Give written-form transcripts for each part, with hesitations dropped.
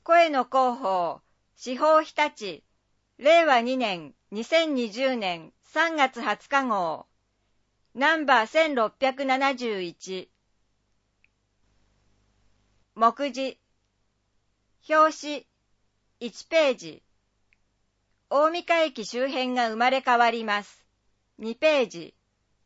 声の広報、司法日立、令和2年2020年3月20日号、ナンバー1671。目次。表紙、1ページ。大甕駅周辺が生まれ変わります。2ページ。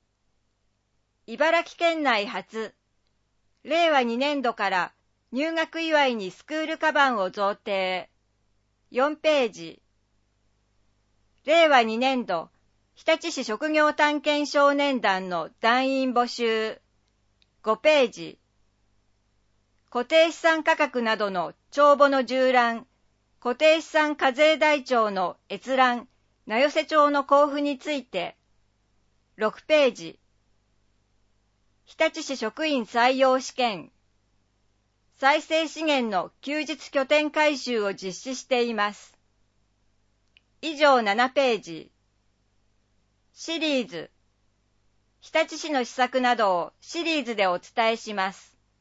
茨城県内初、令和2年度から入学祝いにスクールカバンを贈呈。4ページ。令和2年度、日立市職業探検少年団の団員募集。5ページ。固定資産価格などの帳簿の従覧、固定資産課税台帳の閲覧、名寄せ帳の交付について。6ページ。日立市職員採用試験。再生資源の休日拠点改修を実施しています。以上7ページ。シリーズ。日立市の施策などをシリーズでお伝えします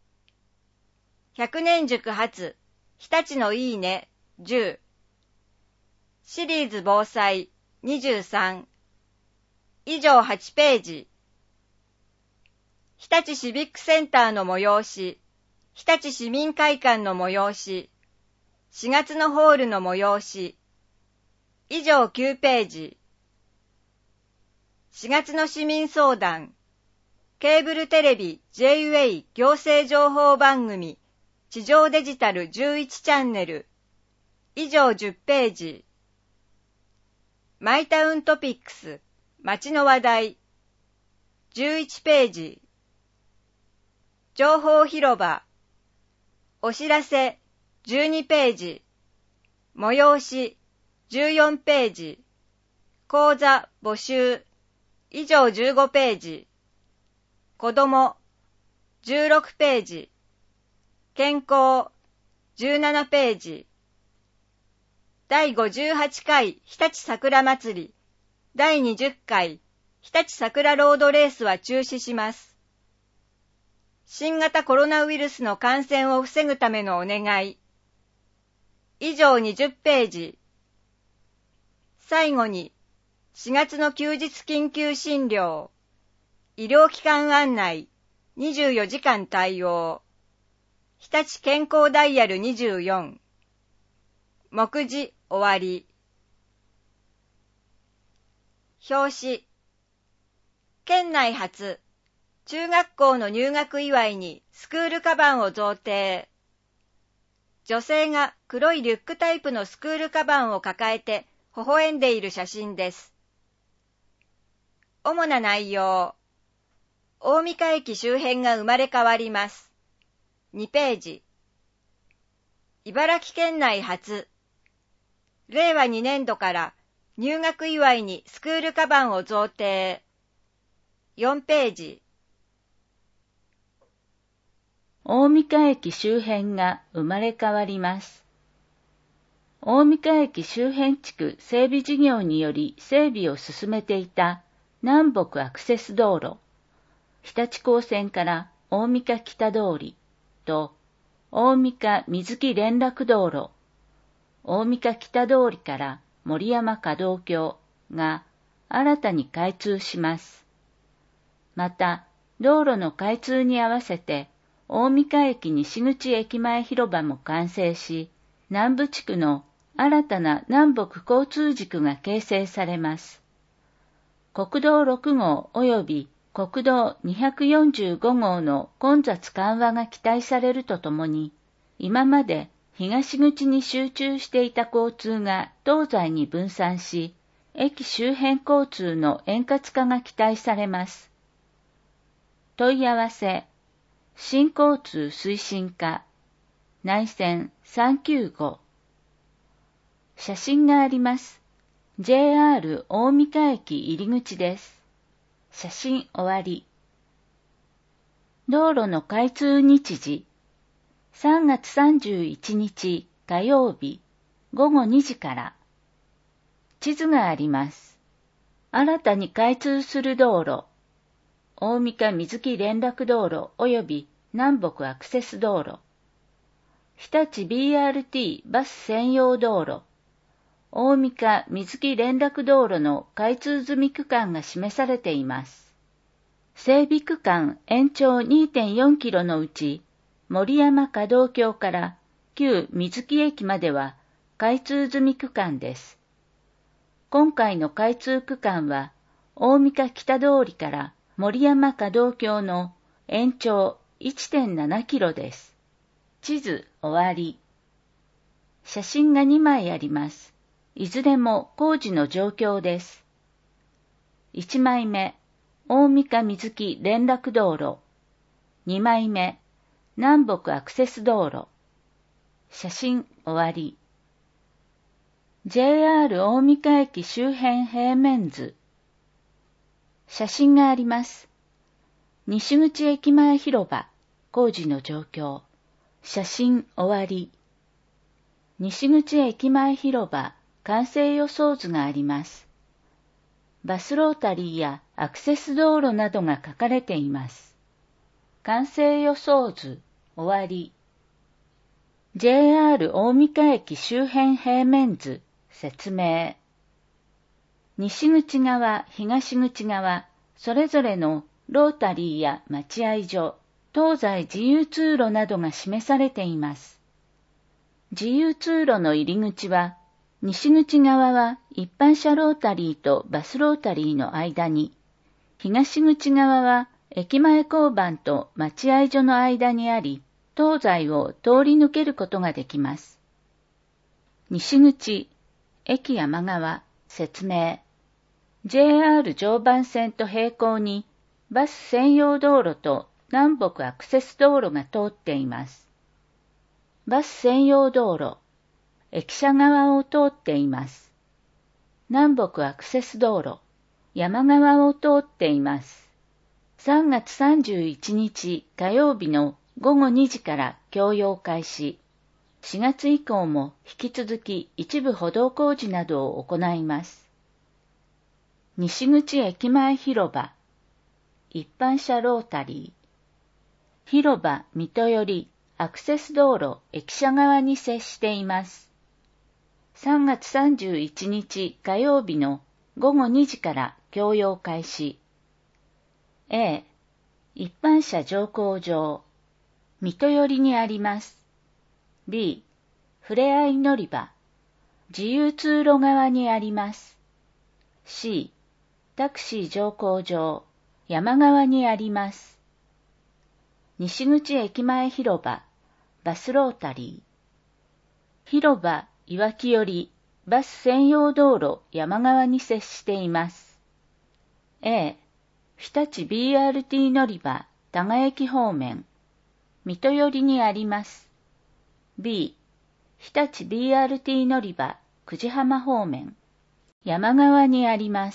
。100年塾発、日立のいいね、10。シリーズ防災、23。以上8ページ。日立シビックセンターの催し、日立市民会館の催し、4月のホールの催し。以上9ページ。4月の市民相談、ケーブルテレビ JWAY 行政情報番組、地上デジタル11チャンネル。以上10ページ。マイタウントピックス、街の話題。11ページ。情報広場。お知らせ、12ページ。催し、14ページ。講座、募集。以上15ページ。子ども、16ページ。健康、17ページ。第58回日立桜まつり、第20回日立桜ロードレースは中止します。新型コロナウイルスの感染を防ぐためのお願い。以上20ページ。最後に、4月の休日緊急診療、医療機関案内、24時間対応、日立健康ダイヤル24。目次終わり。表紙。県内初、中学校の入学祝いにスクールカバンを贈呈。女性が黒いリュックタイプのスクールカバンを抱えて微笑んでいる写真です。主な内容。大甕駅周辺が生まれ変わります。2ページ。茨城県内初、令和2年度から入学祝いにスクールカバンを贈呈。4ページ。 大甕駅周辺が生まれ変わります。大甕駅周辺地区整備事業により整備を進めていた南北アクセス道路、日立高線から大甕北通りと大甕水木連絡道路、大甕北通りから森山可動橋が新たに開通します。また、道路の開通に合わせて大甕駅西口駅前広場も完成し、南部地区の新たな南北交通軸が形成されます。国道6号及び国道245号の混雑緩和が期待されるとともに、今まで東口に集中していた交通が東西に分散し、駅周辺交通の円滑化が期待されます。問い合わせ、新交通推進課、内線395。写真があります。JR 大甕駅入り口です。写真終わり。道路の開通日時、3月31日火曜日午後2時から。地図があります。新たに開通する道路、大甕水木連絡道路及び南北アクセス道路。 日立 BRT バス専用道路、大三日水木連絡道路の開通済み区間が示されています。整備区間延長 2.4 キロのうち、森山可動橋から旧水木駅までは開通済み区間です。今回の開通区間は、大三日北通りから森山可動橋の延長 1.7 キロです。地図終わり。写真が2枚あります。いずれも工事の状況です。1枚目、大三日水木連絡道路。2枚目、南北アクセス道路。写真終わり。JR 大三日駅周辺平面図。写真があります。西口駅前広場、工事の状況。写真終わり。西口駅前広場、完成予想図があります。バスロータリーやアクセス道路などが書かれています。完成予想図、終わり。JR 大三日駅周辺平面図、説明。西口側、東口側、それぞれのロータリーや待合所、東西自由通路などが示されています。自由通路の入り口は、西口側は一般車ロータリーとバスロータリーの間に、東口側は駅前交番と待合所の間にあり、東西を通り抜けることができます。西口、駅山側、説明。JR 常磐線と並行にバス専用道路と南北アクセス道路が通っています。バス専用道路、駅舎側を通っています。南北アクセス道路、山側を通っています。3月31日火曜日の午後2時から供用開始。4月以降も引き続き一部歩道工事などを行います。西口駅前広場、一般車ロータリー、広場水戸よりアクセス道路駅舎側に接しています。3月31日火曜日の午後2時から供用開始。A、一般車乗降場、水戸寄りにあります。B、ふれあい乗り場、自由通路側にあります。C、タクシー乗降場、山側にあります。西口駅前広場、バスロータリー。広場、いわき寄り、バス専用道路、山側に接しています。A、日立 BRT 乗り場、多賀駅方面、水戸寄りにあります。B、日立 BRT 乗り場、久慈浜方面、山側にあります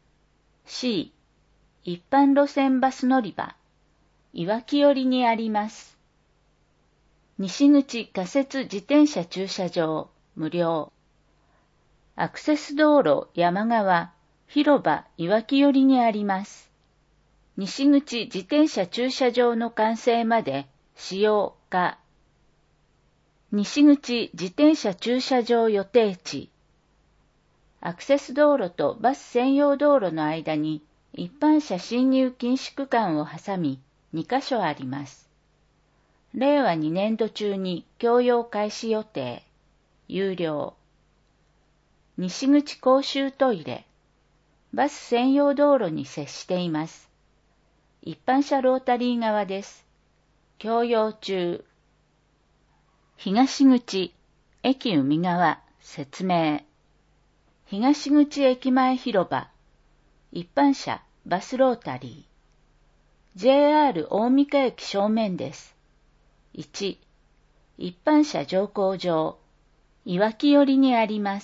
。C、一般路線バス乗り場、いわき寄りにあります。西口仮設自転車駐車場、無料。アクセス道路山側、広場いわき寄りにあります。西口自転車駐車場の完成まで使用可。西口自転車駐車場予定地。アクセス道路とバス専用道路の間に一般車進入禁止区間を挟み2カ所あります。令和2年度中に供用開始予定。有料。西口公衆トイレ。バス専用道路に接しています。一般車ロータリー側です。供用中。東口、駅海側、説明。東口駅前広場。一般車、バスロータリー。JR 大三日駅正面です。1、一般車乗降場。いわき寄りにあります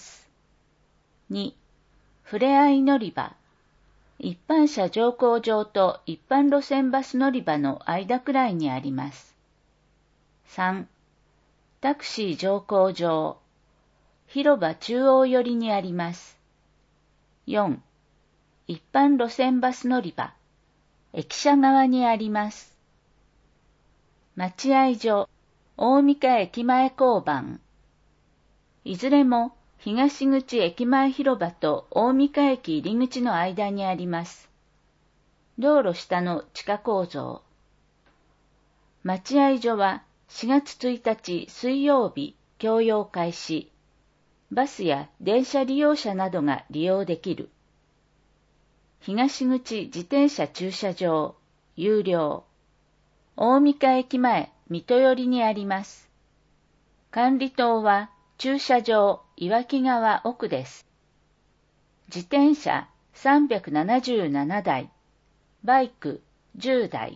。2、ふれあい乗り場。一般車乗降場と一般路線バス乗り場の間くらいにあります。3、タクシー乗降場。広場中央寄りにあります。4、一般路線バス乗り場。駅舎側にあります。待合所。 大三河駅前交番。いずれも東口駅前広場と大三河駅入り口の間にあります。道路下の地下構造。待合所は4月1日水曜日供用開始。バスや電車利用者などが利用できる。東口自転車駐車場、有料。大三河駅前、水戸寄りにあります。管理棟は駐車場、岩木川奥です。自転車377台、バイク10台。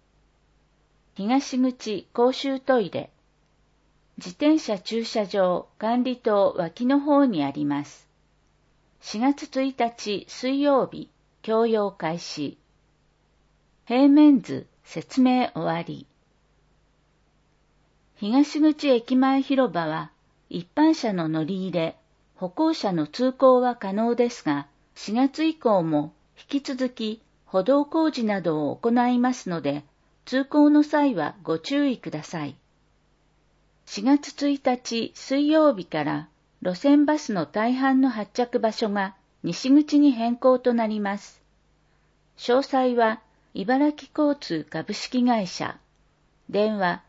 東口公衆トイレ。自転車駐車場管理棟脇の方にあります。4月1日水曜日、供用開始。平面図説明終わり。東口駅前広場は一般車の乗り入れ、歩行者の通行は可能ですが、4月以降も引き続き歩道工事などを行いますので、通行の際はご注意ください。4月1日水曜日から路線バスの大半の発着場所が西口に変更となります。詳細は茨城交通株式会社、電話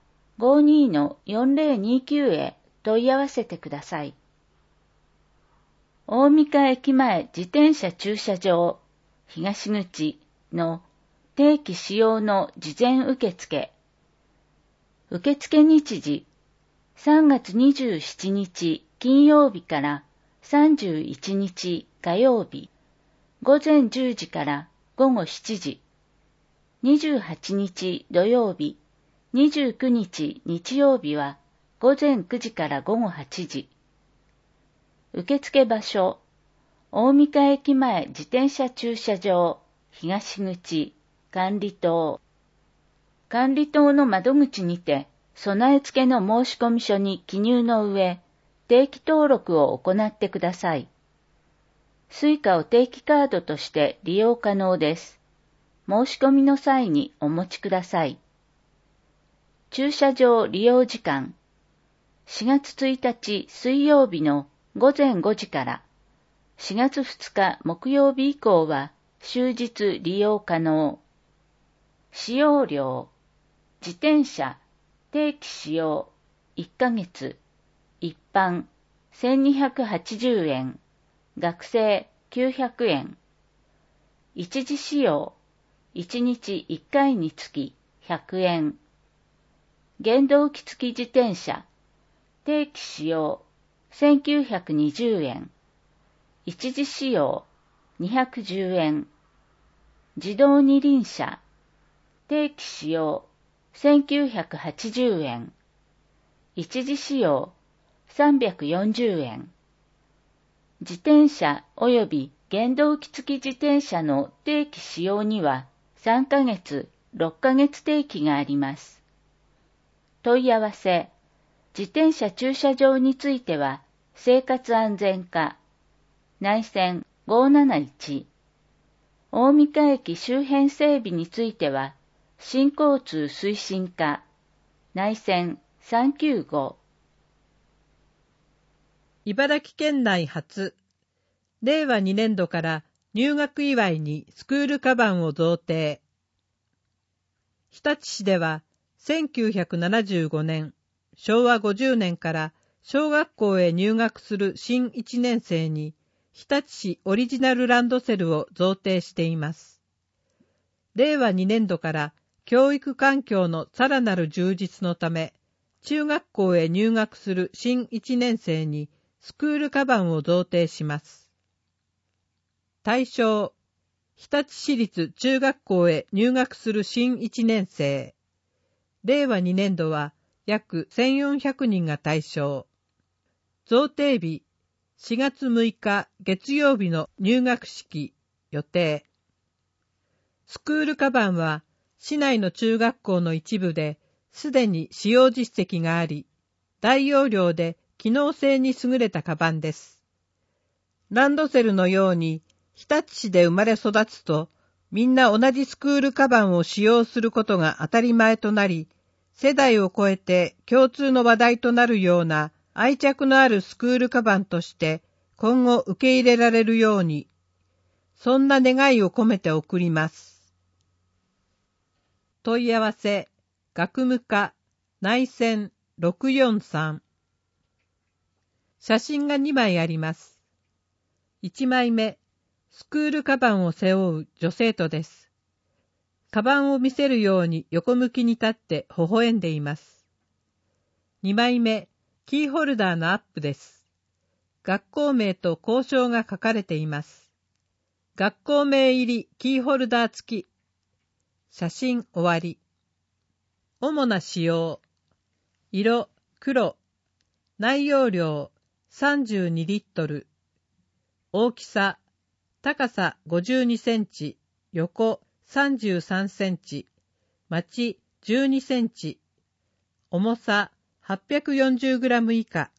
52-4029 へ問い合わせてください。大三河駅前自転車駐車場、東口の定期使用の事前受付。受付日時、3月27日金曜日から31日火曜日、午前10時から午後7時、28日土曜日、29日日曜日は午前9時から午後8時。受付場所、大三河駅前自転車駐車場、東口、管理棟。管理棟の窓口にて、備え付けの申込書に記入の上、定期登録を行ってください。Suicaを定期カードとして利用可能です。申し込みの際にお持ちください。駐車場利用時間。4月1日水曜日の午前5時から、4月2日木曜日以降は終日利用可能。使用料。自転車定期使用1ヶ月、一般1280円、学生900円。一時使用、1日1回につき100円。原動機付き自転車、定期使用1920円。一時使用210円。自動二輪車、定期使用1980円。一時使用340円。自転車及び原動機付き自転車の定期使用には3ヶ月、6ヶ月定期があります。問い合わせ、自転車駐車場については生活安全課、内線571。大三河駅周辺整備については新交通推進課、内線395。 茨城県内初、令和2年度から入学祝いにスクールカバンを贈呈。日立市では1975年、昭和50年から小学校へ入学する新1年生に日立市オリジナルランドセルを贈呈しています。令和2年度から教育環境のさらなる充実のため、中学校へ入学する新1年生にスクールカバンを贈呈します。対象、日立市立中学校へ入学する新1年生。令和2年度は約1400人が対象。贈呈日、4月6日月曜日の入学式予定。スクールカバンは市内の中学校の一部ですでに使用実績があり、大容量で機能性に優れたカバンです。ランドセルのように日立市で生まれ育つと、みんな同じスクールカバンを使用することが当たり前となり、 世代を超えて共通の話題となるような愛着のあるスクールカバンとして今後受け入れられるように、そんな願いを込めて送ります。問い合わせ、学務課、内線643。写真が2枚あります。1枚目、スクールカバンを背負う女生徒です。カバンを見せるように横向きに立って微笑んでいます。2枚目、キーホルダーのアップです。学校名と校章が書かれています。学校名入りキーホルダー付き。写真終わり。主な仕様。色、黒。内容量、32リットル。大きさ、高さ52センチ、横33センチ、待ち12センチ、重さ840グラム以下。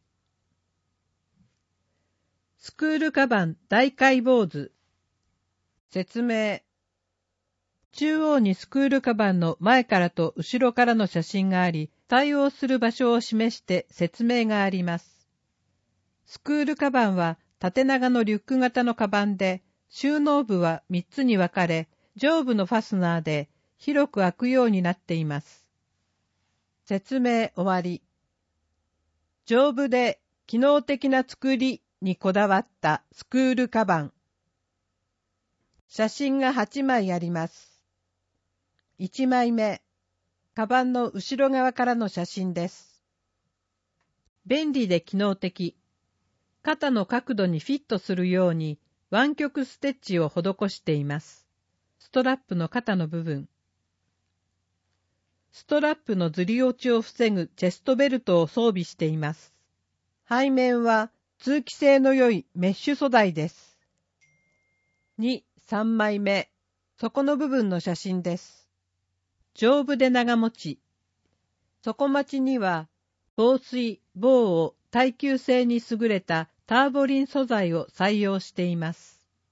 スクールカバン大解剖図。説明。中央にスクールカバンの前からと後ろからの写真があり、対応する場所を示して説明があります。スクールカバンは縦長のリュック型のカバンで、収納部は3つに分かれ、上部のファスナーで広く開くようになっています。説明終わり。丈夫で機能的な作りにこだわったスクールカバン。写真が8枚あります。1枚目、カバンの後ろ側からの写真です。便利で機能的。肩の角度にフィットするように湾曲ステッチを施しています。ストラップの肩の部分。ストラップのずり落ちを防ぐチェストベルトを装備しています。背面は通気性の良いメッシュ素材です。2、3枚目。底の部分の写真です。丈夫で長持ち。底待ちには防水、防汚、耐久性に優れたターボリン素材を採用しています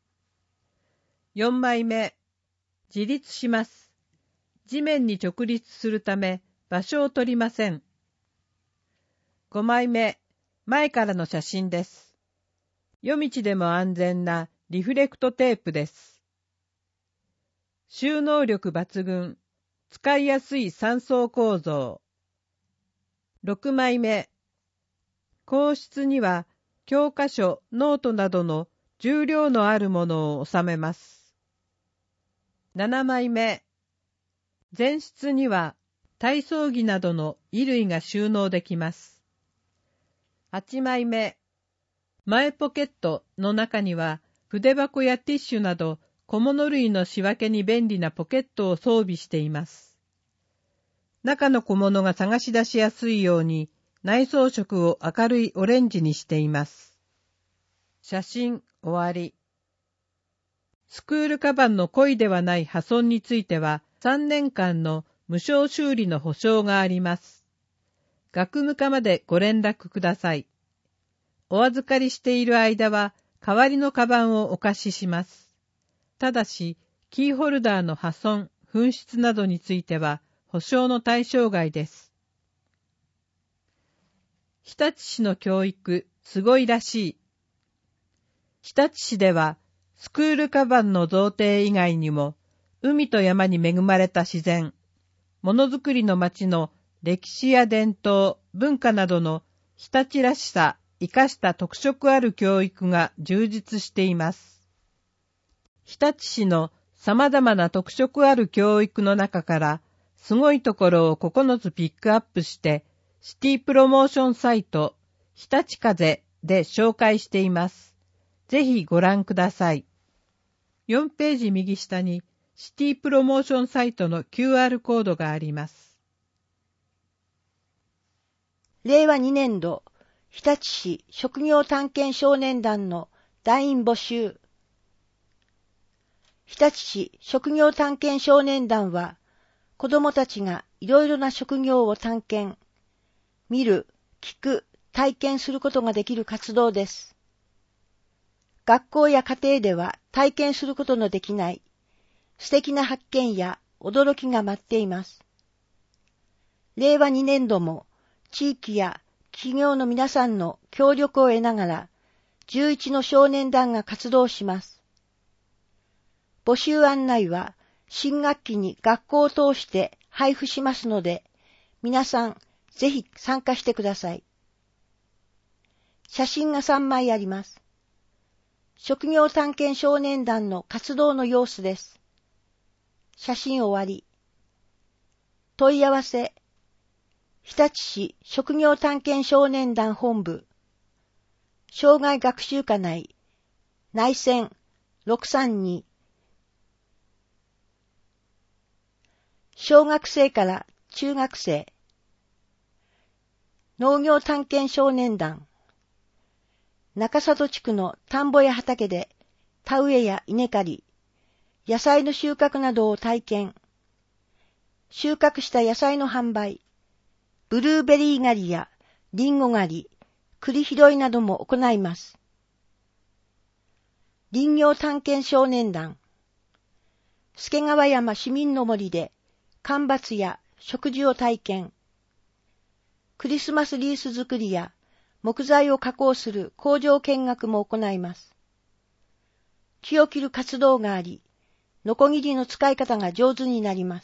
。4枚目。自立します。地面に直立するため場所を取りません。5枚目。前からの写真です。夜道でも安全なリフレクトテープです。収納力抜群。使いやすい3層構造。6枚目。硬質には教科書、ノートなどの重量のあるものを収めます。7枚目。前室には体操着などの衣類が収納できます。8枚目。前ポケットの中には筆箱やティッシュなど小物類の仕分けに便利なポケットを装備しています。中の小物が探し出しやすいように内装色を明るいオレンジにしています。写真終わり。スクールカバンの故意ではない破損については3年間の無償修理の保証があります。学務課までご連絡ください。お預かりしている間は代わりのカバンをお貸しします。ただし、キーホルダーの破損、紛失などについては保証の対象外です。日立市の教育、すごいらしい。日立市では、スクールカバンの贈呈以外にも、海と山に恵まれた自然、ものづくりの町の歴史や伝統、文化などの日立らしさ、生かした特色ある教育が充実しています。日立市の様々な特色ある教育の中から、すごいところを9つピックアップして、シティプロモーションサイト、日立風で紹介しています。ぜひご覧ください。4ページ右下にシティプロモーションサイトの QR コードがあります。 令和2年度、日立市職業探検少年団の団員募集。日立市職業探検少年団は、子どもたちがいろいろな職業を探検、見る、聞く、体験することができる活動です。学校や家庭では体験することのできない素敵な発見や驚きが待っています。 令和2年度も地域や企業の皆さんの協力を得ながら、11の少年団が活動します。募集案内は新学期に学校を通して配布しますので、皆さんぜひ参加してください。写真が3枚あります。職業探検少年団の活動の様子です。写真終わり。問い合わせ。日立市職業探検少年団本部。障害学習課内。内線632。小学生から中学生。農業探検少年団。中里地区の田んぼや畑で田植えや稲刈り、野菜の収穫などを体験。収穫した野菜の販売、ブルーベリー狩りやリンゴ狩り、栗拾いなども行います。林業探検少年団。助川山市民の森で間伐や植樹を体験。クリスマスリース作りや木材を加工する工場見学も行います。木を切る活動があり、ノコギリの使い方が上手になります。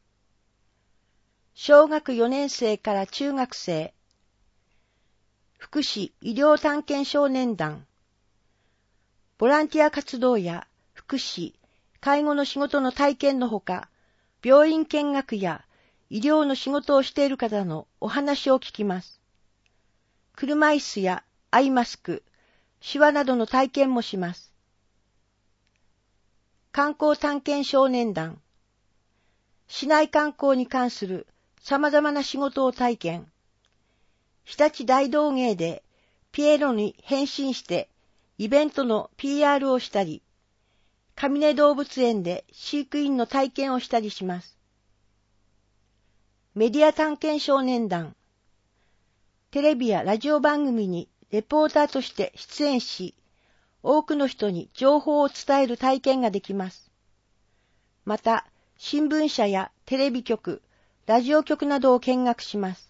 小学4年生から中学生。福祉医療探検少年団。ボランティア活動や福祉、介護の仕事の体験のほか、病院見学や医療の仕事をしている方のお話を聞きます。車椅子やアイマスク、手話などの体験もします。観光探検少年団。市内観光に関する様々な仕事を体験。日立大道芸でピエロに変身してイベントの PR をしたり、上根動物園で飼育員の体験をしたりします。メディア探検少年団。テレビやラジオ番組にレポーターとして出演し、多くの人に情報を伝える体験ができます。また、新聞社やテレビ局、ラジオ局などを見学します。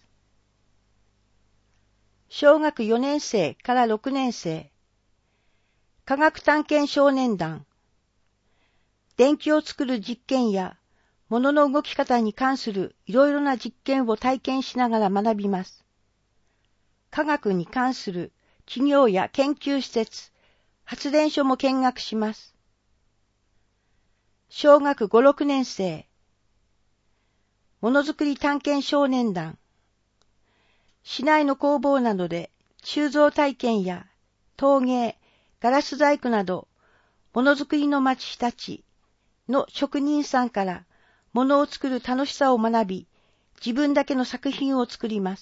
小学4年生から6年生。科学探検少年団。電気を作る実験や、物の動き方に関するいろいろな実験を体験しながら学びます。科学に関する企業や研究施設、発電所も見学します。小学5、6年生。ものづくり探検少年団。市内の工房などで鋳造体験や陶芸、ガラス細工など、ものづくりの町日立の職人さんからものを作る楽しさを学び、自分だけの作品を作ります。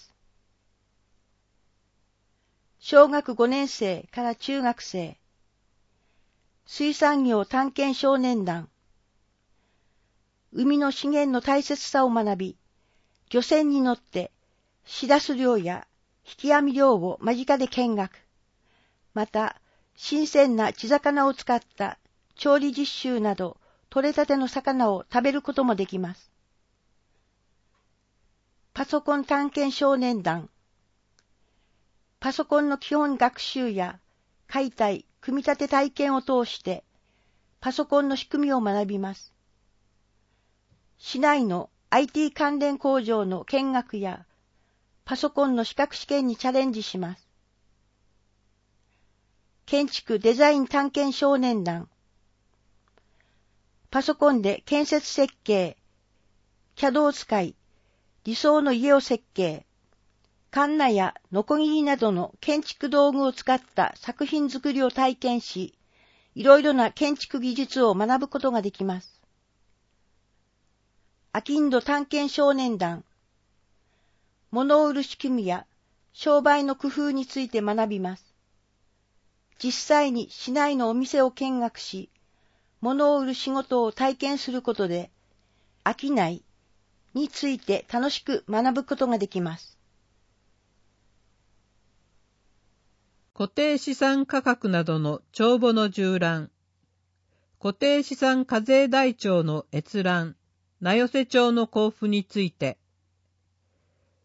小学5年生から中学生。水産業探検少年団。海の資源の大切さを学び、漁船に乗ってシラス漁や引き網漁を間近で見学。また、新鮮な地魚を使った調理実習など、取れたての魚を食べることもできます。パソコン探検少年団。パソコンの基本学習や解体、組み立て体験を通して、パソコンの仕組みを学びます。市内の IT 関連工場の見学や、パソコンの資格試験にチャレンジします。建築デザイン探検少年団。パソコンで建設設計、CADを使い、理想の家を設計、カンナやノコギリなどの建築道具を使った作品作りを体験し、いろいろな建築技術を学ぶことができます。商人探検少年団。物を売る仕組みや商売の工夫について学びます。実際に市内のお店を見学し、物を売る仕事を体験することで、商いについて楽しく学ぶことができます。 固定資産価格などの帳簿の従覧。固定資産課税台帳の閲覧、名寄帳の交付について。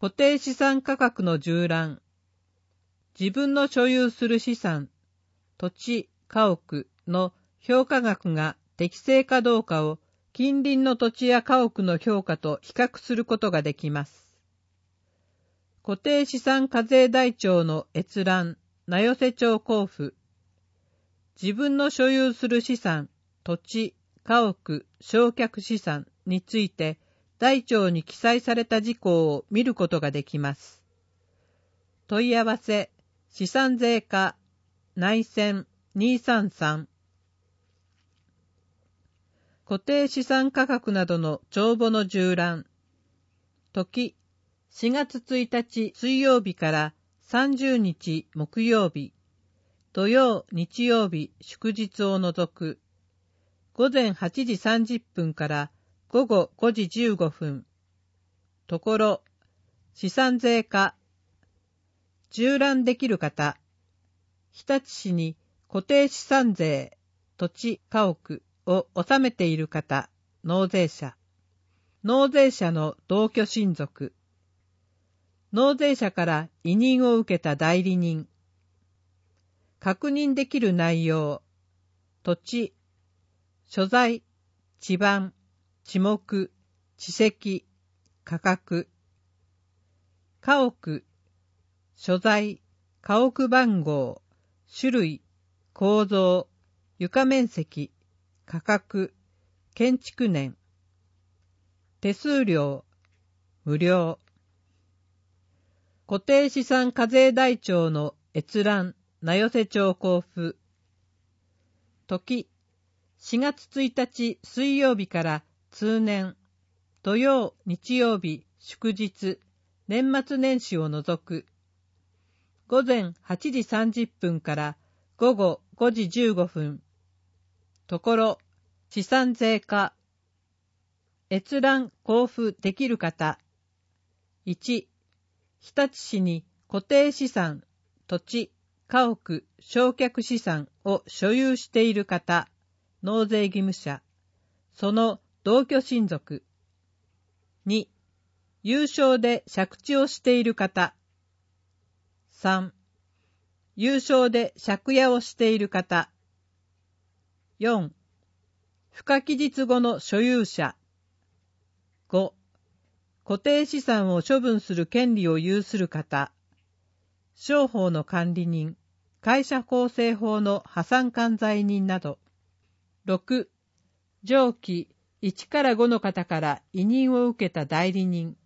固定資産価格の従覧。自分の所有する資産、土地、家屋の評価額が適正かどうかを近隣の土地や家屋の評価と比較することができます。固定資産課税台帳の閲覧、名寄帳交付。自分の所有する資産、土地、家屋、償却資産について台帳に記載された事項を見ることができます。問い合わせ、資産税課、内線233。固定資産価格などの帳簿の従覧。時、4月1日水曜日から30日木曜日、土曜、日曜日、祝日を除く、午前8時30分から午後5時15分。ところ、資産税課、従覧できる方、日立市に固定資産税、土地、家屋を納めている方、納税者、納税者の同居親族、納税者から委任を受けた代理人、確認できる内容、土地、所在、地番、地目、地籍、価格、家屋、所在、家屋番号、種類、構造、床面積、価格、建築年、手数料、無料。固定資産課税台帳の閲覧、名寄帳交付。時、4月1日水曜日から通年、土曜、日曜日、祝日、年末年始を除く、午前8時30分から午後5時15分。ところ、資産税課、閲覧交付できる方。1、日立市に固定資産、土地、家屋、償却資産を所有している方、納税義務者、その同居親族。2、有償で借地をしている方。3、有償で借家をしている方。4、付加期日後の所有者。5、固定資産を処分する権利を有する方。商法の管理人、会社構成法の破産管財人など。6、上記1から5の方から委任を受けた代理人。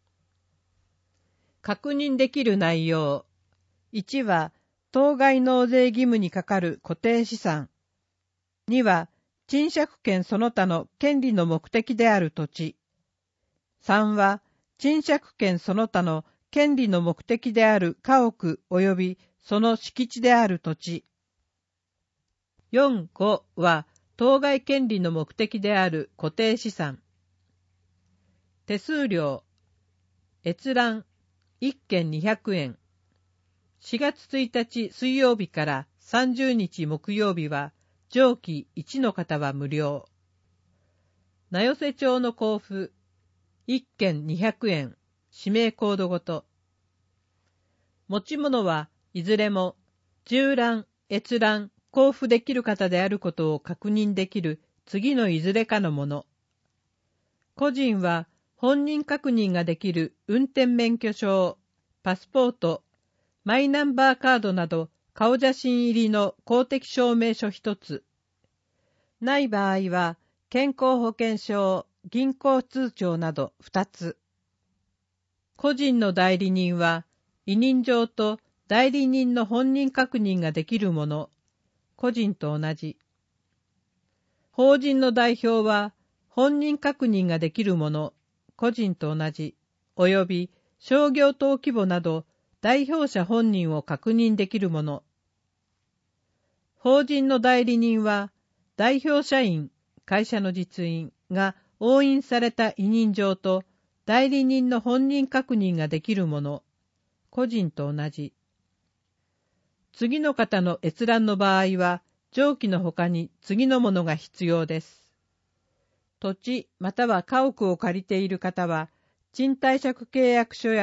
確認できる内容。1は、当該納税義務にかかる固定資産。2は、賃借権その他の権利の目的である土地。3は、賃借権その他の権利の目的である家屋及びその敷地である土地。4、5は、当該権利の目的である固定資産。手数料。閲覧。1件200円。4月1日水曜日から30日木曜日は、上記1の方は無料。名寄帳の交付。1件200円。指名コードごと。持ち物はいずれも、従覧、閲覧、交付できる方であることを確認できる次のいずれかのもの。個人は本人確認ができる運転免許証、パスポート、マイナンバーカードなど顔写真入りの公的証明書1つ。ない場合は健康保険証、銀行通帳など2つ。個人の代理人は委任状と代理人の本人確認ができるもの。個人と同じ。法人の代表は本人確認ができるもの、個人と同じ、および商業登記簿など代表者本人を確認できるもの。法人の代理人は代表社員、会社の実員が押印された委任状と代理人の本人確認ができるもの、個人と同じ。次の方の閲覧の場合は、上記の他に次のものが必要です。土地または家屋を借りている方は、賃貸借契約書や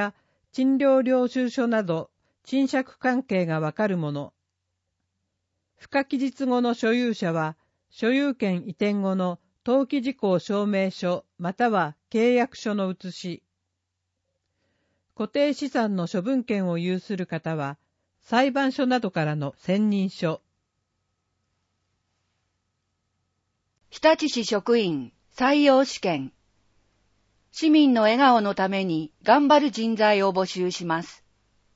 賃料領収書など賃借関係がわかるもの。付加期日後の所有者は、所有権移転後の登記事項証明書または契約書の写し。固定資産の処分権を有する方は、裁判所などからの選任書。 日立市職員採用試験。市民の笑顔のために頑張る人材を募集します。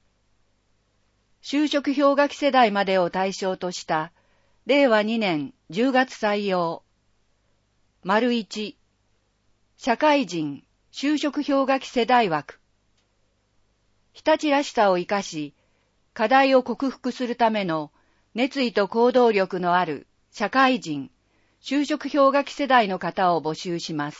就職氷河期世代までを対象とした令和2年10月採用。1、社会人就職氷河期世代枠。日立らしさを生かし、課題を克服するための熱意と行動力のある社会人就職氷河期世代の方を募集します。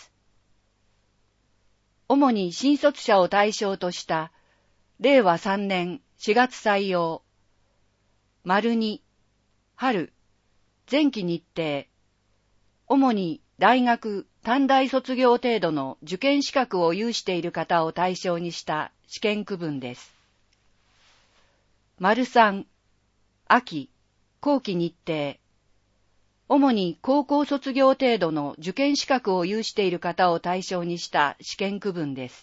主に新卒者を対象とした令和3年4月採用。2、春、前期日程。主に大学、短大卒業程度の受験資格を有している方を対象にした試験区分です。3、秋、後期日程。主に高校卒業程度の受験資格を有している方を対象にした試験区分です。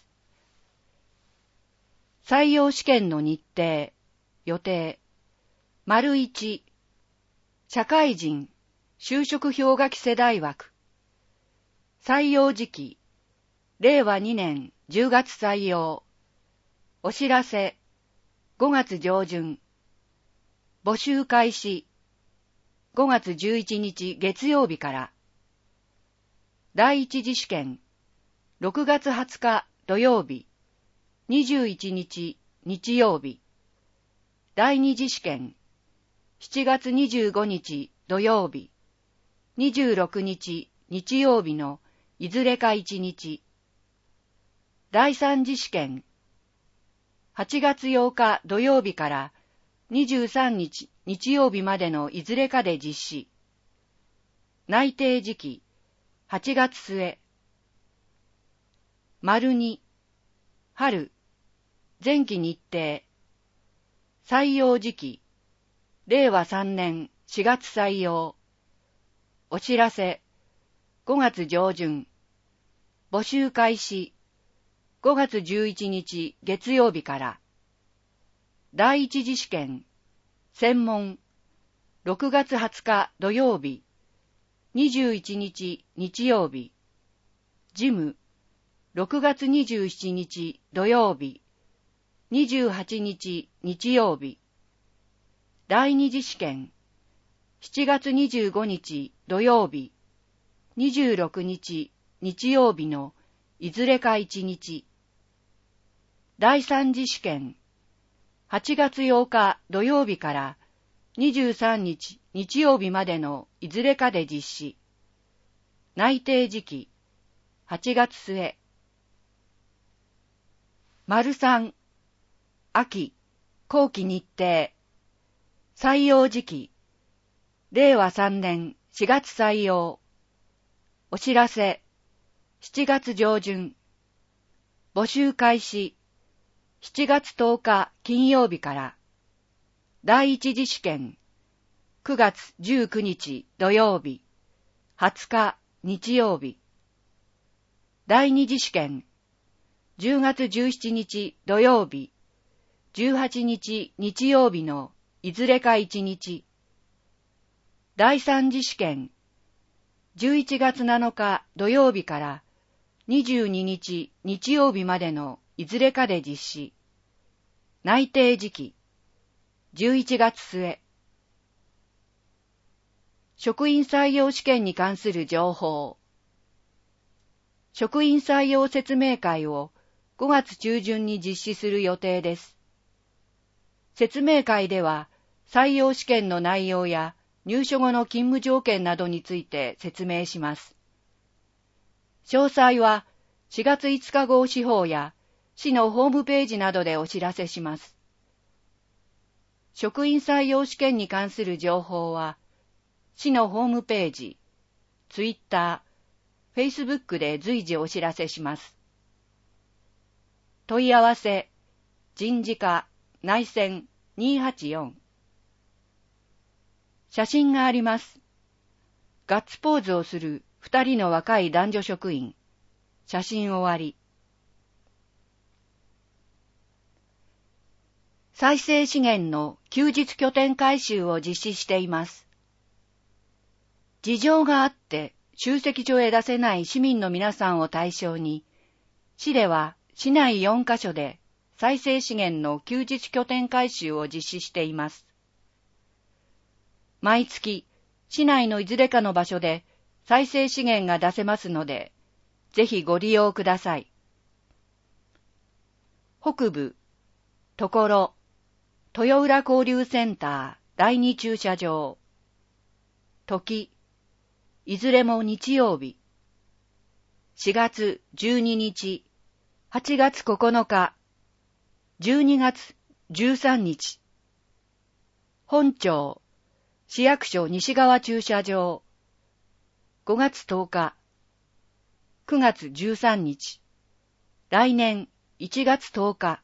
採用試験の日程、予定。1、社会人、就職氷河期世代枠。採用時期、令和2年10月採用。お知らせ、5月上旬。募集開始、5月11日月曜日から。第一次試験、6月20日土曜日、21日日曜日。第二次試験、7月25日土曜日、26日日曜日のいずれか1日。第三次試験、8月8日土曜日から23日日曜日までのいずれかで実施。内定時期、8月末。2、春、前期日程。採用時期、令和3年4月採用。お知らせ、5月上旬。募集開始、5月11日月曜日から。第一次試験、専門、6月20日土曜日、21日日曜日。事務、6月27日土曜日、28日日曜日。第二次試験、7月25日土曜日、26日日曜日のいずれか1日。第三次試験、8月8日土曜日から23日日曜日までのいずれかで実施。内定時期、8月末。3、秋、後期日程。採用時期、令和3年4月採用。お知らせ、7月上旬。募集開始、7月10日金曜日から。第一次試験、9月19日土曜日、20日日曜日。第二次試験、10月17日土曜日、18日日曜日のいずれか1日。第三次試験、11月7日土曜日から22日日曜日までのいずれかで実施。内定時期、11月末。職員採用試験に関する情報。職員採用説明会を5月中旬に実施する予定です。説明会では、採用試験の内容や入所後の勤務条件などについて説明します。詳細は4月5日号誌報や市のホームページなどでお知らせします。職員採用試験に関する情報は、市のホームページ、ツイッター、Facebook で随時お知らせします。問い合わせ人事課内線284。写真があります。ガッツポーズをする2人の若い男女職員。写真終わり。再生資源の休日拠点改修を実施しています。事情があって集積所へ出せない市民の皆さんを対象に、市では市内4カ所で再生資源の休日拠点改修を実施しています。毎月、市内のいずれかの場所で再生資源が出せますので、ぜひご利用ください。北部、所、豊浦交流センター第2駐車場。時、いずれも日曜日。4月12日、8月9日、12月13日。本庁、市役所西側駐車場。5月10日、9月13日。来年1月10日。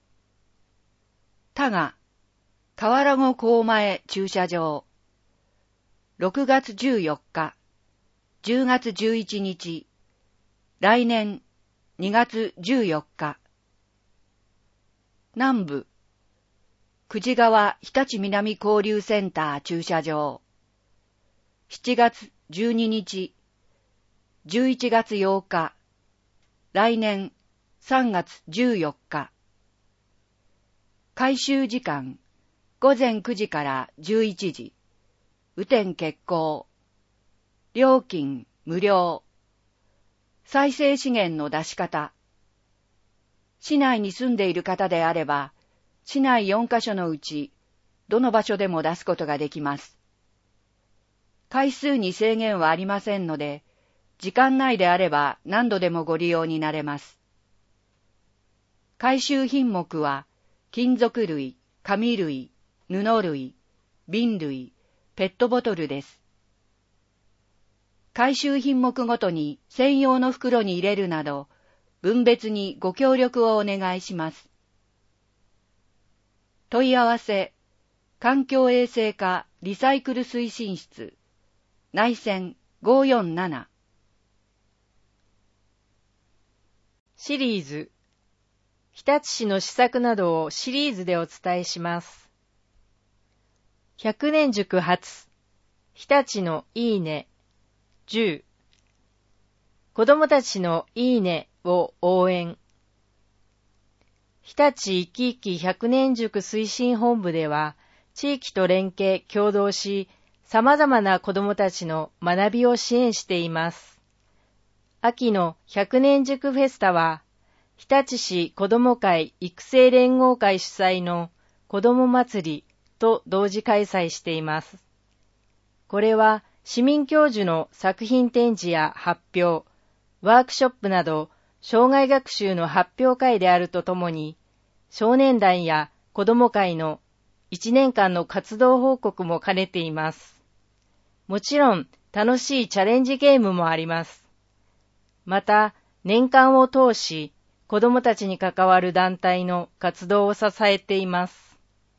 多賀、河原湖港前駐車場。6月14日、10月11日。来年2月14日。南部、久慈川日立南交流センター駐車場。7月12日、11月8日。来年3月14日。改修時間、午前9時から11時。雨天決行。料金無料。再生資源の出し方。市内に住んでいる方であれば、市内4カ所のうち、どの場所でも出すことができます。回数に制限はありませんので、時間内であれば何度でもご利用になれます。回収品目は、金属類、紙類、布類、瓶類、ペットボトルです。回収品目ごとに専用の袋に入れるなど、分別にご協力をお願いします。問い合わせ、環境衛生課リサイクル推進室、内線547。 シリーズ。日立市の施策などをシリーズでお伝えします。100年塾発、日立のいいね、10。子どもたちのいいねを応援。日立いきいき100年塾推進本部では、地域と連携協働し、様々な子どもたちの学びを支援しています。秋の100年塾フェスタは、日立市子ども会育成連合会主催の子ども祭りと同時開催しています。これは市民教授の作品展示や発表、ワークショップなど障害学習の発表会であるとともに、少年団や子ども会の1年間の活動報告も兼ねています。もちろん楽しいチャレンジゲームもあります。また、年間を通し、子どもたちに関わる団体の活動を支えています。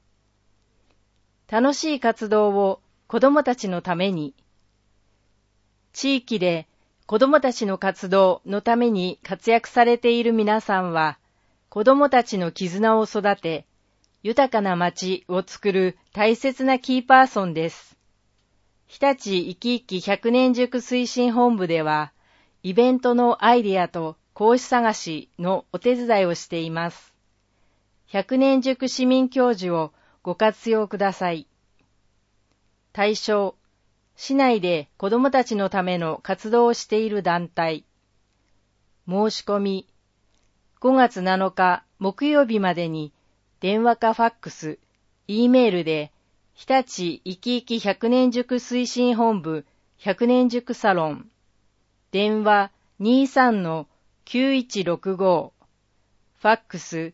楽しい活動を子どもたちのために、地域で子どもたちの活動のために活躍されている皆さんは、子どもたちの絆を育て、豊かな街を作る大切なキーパーソンです。日立いきいき100年塾推進本部では、イベントのアイデアと講師探しのお手伝いをしています。100年塾市民教授をご活用ください。対象、市内で子どもたちのための活動をしている団体。申し込み、5月7日木曜日までに電話かファックス、Eメールで日立いきいき100年塾推進本部100年塾サロン、電話 23-9165、ファックス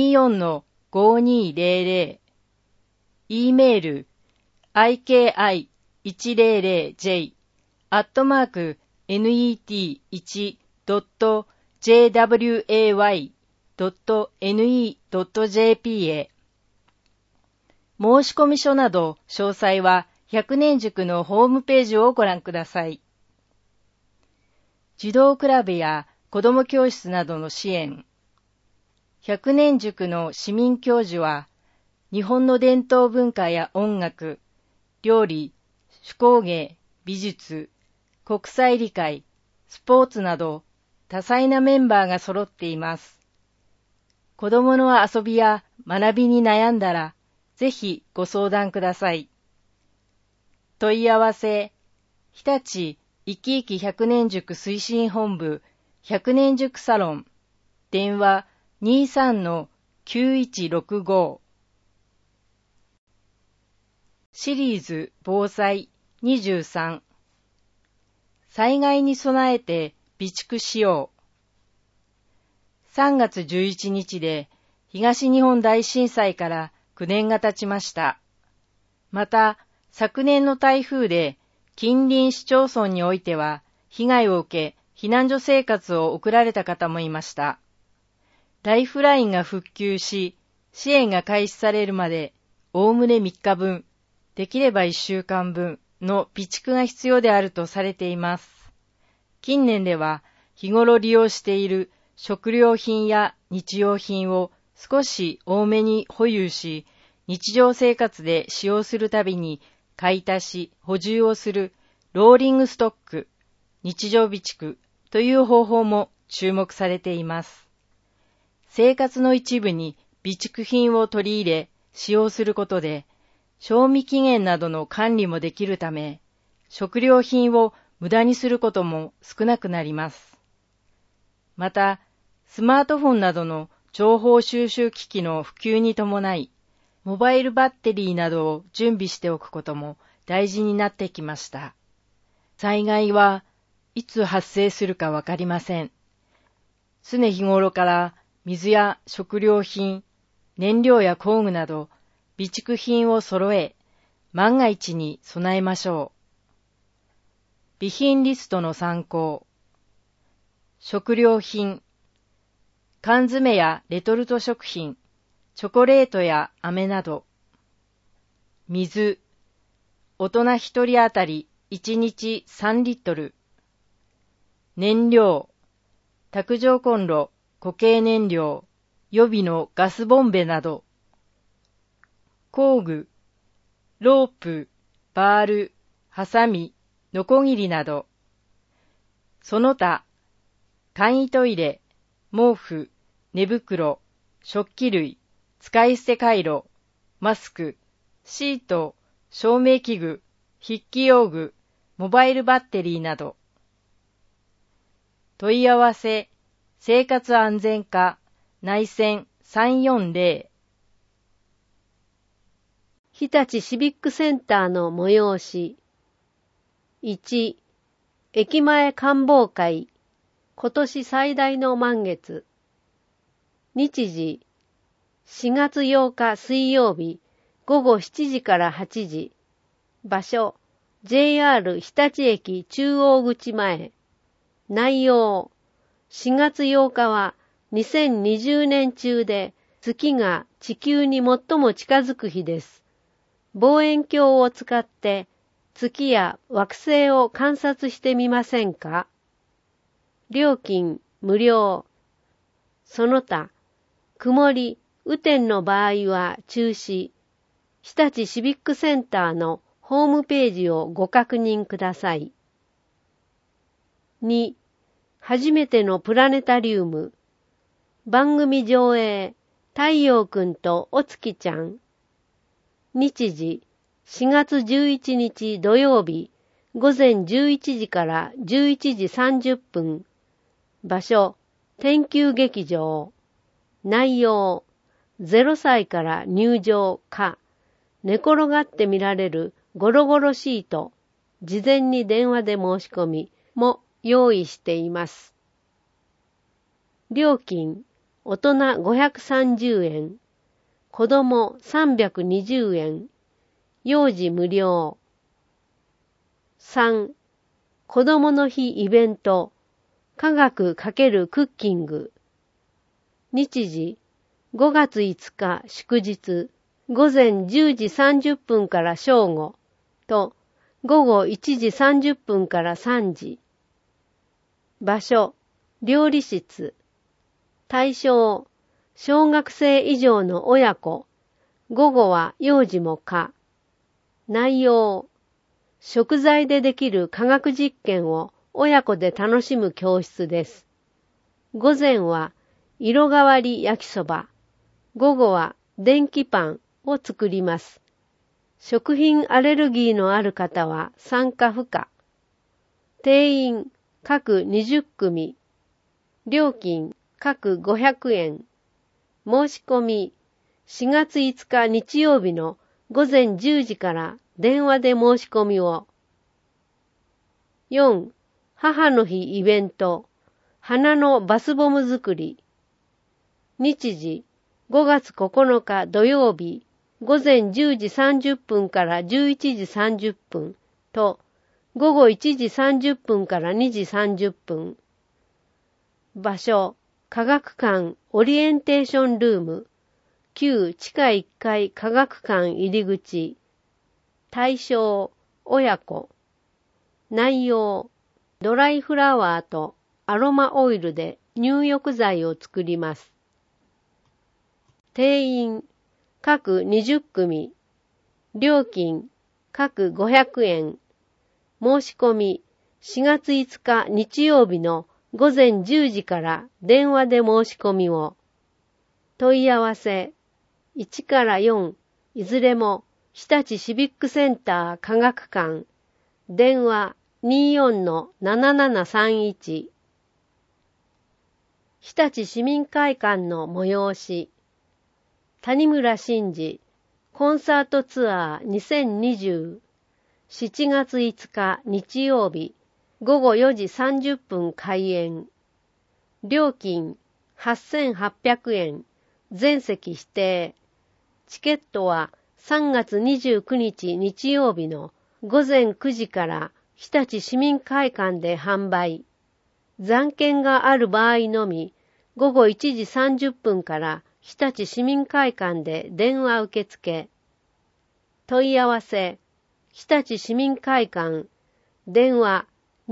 24-5200、Eメール iki100j@net1.jway.jp 100年塾.ne.jp へ。申込書など詳細は100年塾のホームページをご覧ください。児童クラブや子ども教室などの支援。100年塾の市民教授は、日本の伝統文化や音楽、料理、手工芸、美術、国際理解、スポーツなど多彩なメンバーが揃っています。子どもの遊びや学びに悩んだら、ぜひご相談ください。問い合わせ、日立いきいき100年塾推進本部100年塾サロン、電話 23-9165。シリーズ防災23。災害に備えて備蓄しよう。3月11日で東日本大震災から9年が経ちました。また、昨年の台風で近隣市町村においては被害を受け避難所生活を送られた方もいました。ライフラインが復旧し、支援が開始されるまでおおむね3日分、できれば1週間分の備蓄が必要であるとされています。近年では日頃利用している食料品や日用品を少し多めに保有し、日常生活で使用するたびに買い足し、補充をするローリングストック、日常備蓄という方法も注目されています。生活の一部に備蓄品を取り入れ、使用することで、賞味期限などの管理もできるため、食料品を無駄にすることも少なくなります。また、スマートフォンなどの情報収集機器の普及に伴い、モバイルバッテリーなどを準備しておくことも大事になってきました。災害はいつ発生するかわかりません。常日頃から水や食料品、燃料や工具など備蓄品を揃え、万が一に備えましょう。備品リストの参考。食料品、缶詰やレトルト食品、チョコレートや飴など。水、大人一人当たり1日3リットル。燃料、卓上コンロ、固形燃料、予備のガスボンベなど。工具、ロープ、バール、ハサミ、ノコギリなど。その他、簡易トイレ、毛布、寝袋、食器類、使い捨てカイロ、マスク、シート、照明器具、筆記用具、モバイルバッテリーなど。問い合わせ、生活安全課、内線340。 日立シビックセンターの催し。1、駅前観望会、今年最大の満月。日時、4月8日水曜日、午後7時から8時。場所、JR 日立駅中央口前。内容、4月8日は2020年中で月が地球に最も近づく日です。望遠鏡を使って月や惑星を観察してみませんか？料金無料。その他、曇り、雨天の場合は中止。日立シビックセンターのホームページをご確認ください。2、初めてのプラネタリウム。番組上映、太陽くんとお月ちゃん。日時、4月11日土曜日、午前11時から11時30分。場所、天球劇場。内容、0歳から入場か、寝転がって見られるゴロゴロシート、事前に電話で申し込みも用意しています。料金、大人530円、子供320円、幼児無料。3、子供の日イベント、科学×クッキング。 日時、5月5日祝日、午前10時30分から正午と、午後1時30分から3時。場所、料理室。対象、小学生以上の親子。午後は幼児も可。内容、食材でできる科学実験を親子で楽しむ教室です。午前は色変わり焼きそば。午後は電気パンを作ります。食品アレルギーのある方は参加不可。定員各20組。料金各500円。申し込み4月5日日曜日の午前10時から電話で申し込みを。4. 母の日イベント。花のバスボム作り。日時5月9日土曜日。午前10時30分から11時30分と午後1時30分から2時30分。場所、科学館オリエンテーションルーム、旧地下1階科学館入り口。対象、親子。内容、ドライフラワーとアロマオイルで入浴剤を作ります。定員、各20組。料金、各500円。申し込み、4月5日日曜日の午前10時から電話で申し込みを。問い合わせ、1から4、いずれも日立シビックセンター科学館。電話 24-7731。日立市民会館の催し。谷村新司コンサートツアー2020 7月5日日曜日午後4時30分開演。料金8800円。全席指定。チケットは3月29日日曜日の午前9時から日立市民会館で販売。残券がある場合のみ午後1時30分から日立市民会館で電話受付。問い合わせ、日立市民会館、電話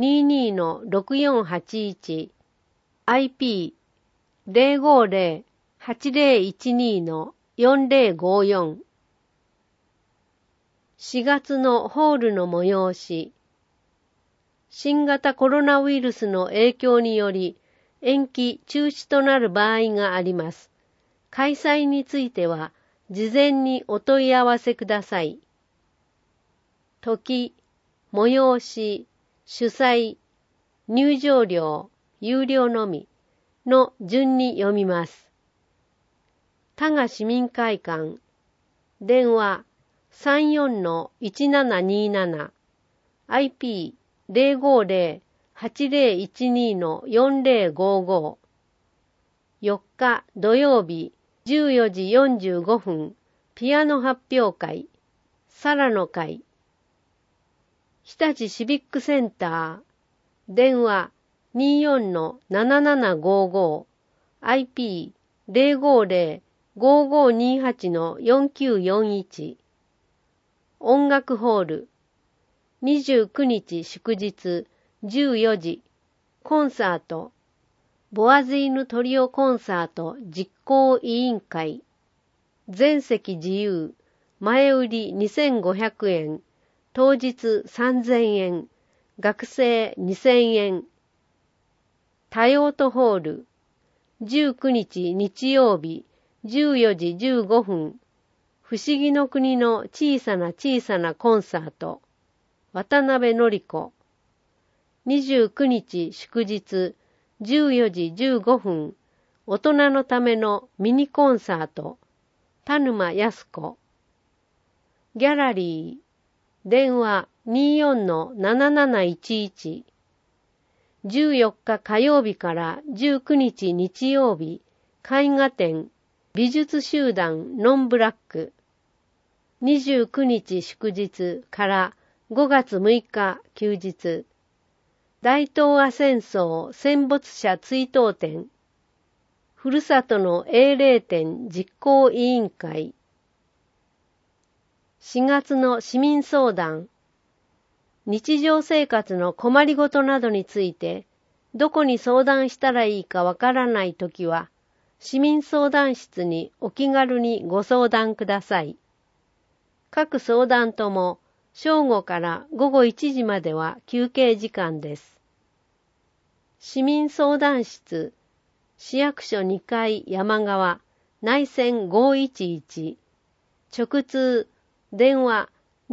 22-6481、IP-050-8012-4054。4月のホールの催し。新型コロナウイルスの影響により延期・中止となる場合があります。開催については、事前にお問い合わせください。時、催し、主催、入場料、有料のみの順に読みます。多賀市民会館、電話 34-1727、IP-050-8012-4055。4日土曜日14時45分、ピアノ発表会、サラの会。日立シビックセンター、電話 24-7755、IP-050-5528-4941。音楽ホール、29日祝日14時、コンサート、ボアズイヌトリオコンサート実行委員会。全席自由。前売り2500円。当日3000円。学生2000円。多用途ホール。19日日曜日14時15分。不思議の国の小さな小さなコンサート。渡辺典子。29日祝日14時15分、大人のためのミニコンサート、田沼靖子。ギャラリー、電話 24-7711。14日火曜日から19日日曜日、絵画展、美術集団ノンブラック。29日祝日から5月6日休日。大東亜戦争戦没者追悼展。 ふるさとの英霊展実行委員会。4月の市民相談。日常生活の困りごとなどについて、どこに相談したらいいかわからないときは、市民相談室にお気軽にご相談ください。各相談とも、正午から午後1時までは休憩時間です。市民相談室、市役所2階山側、内線511、直通、電話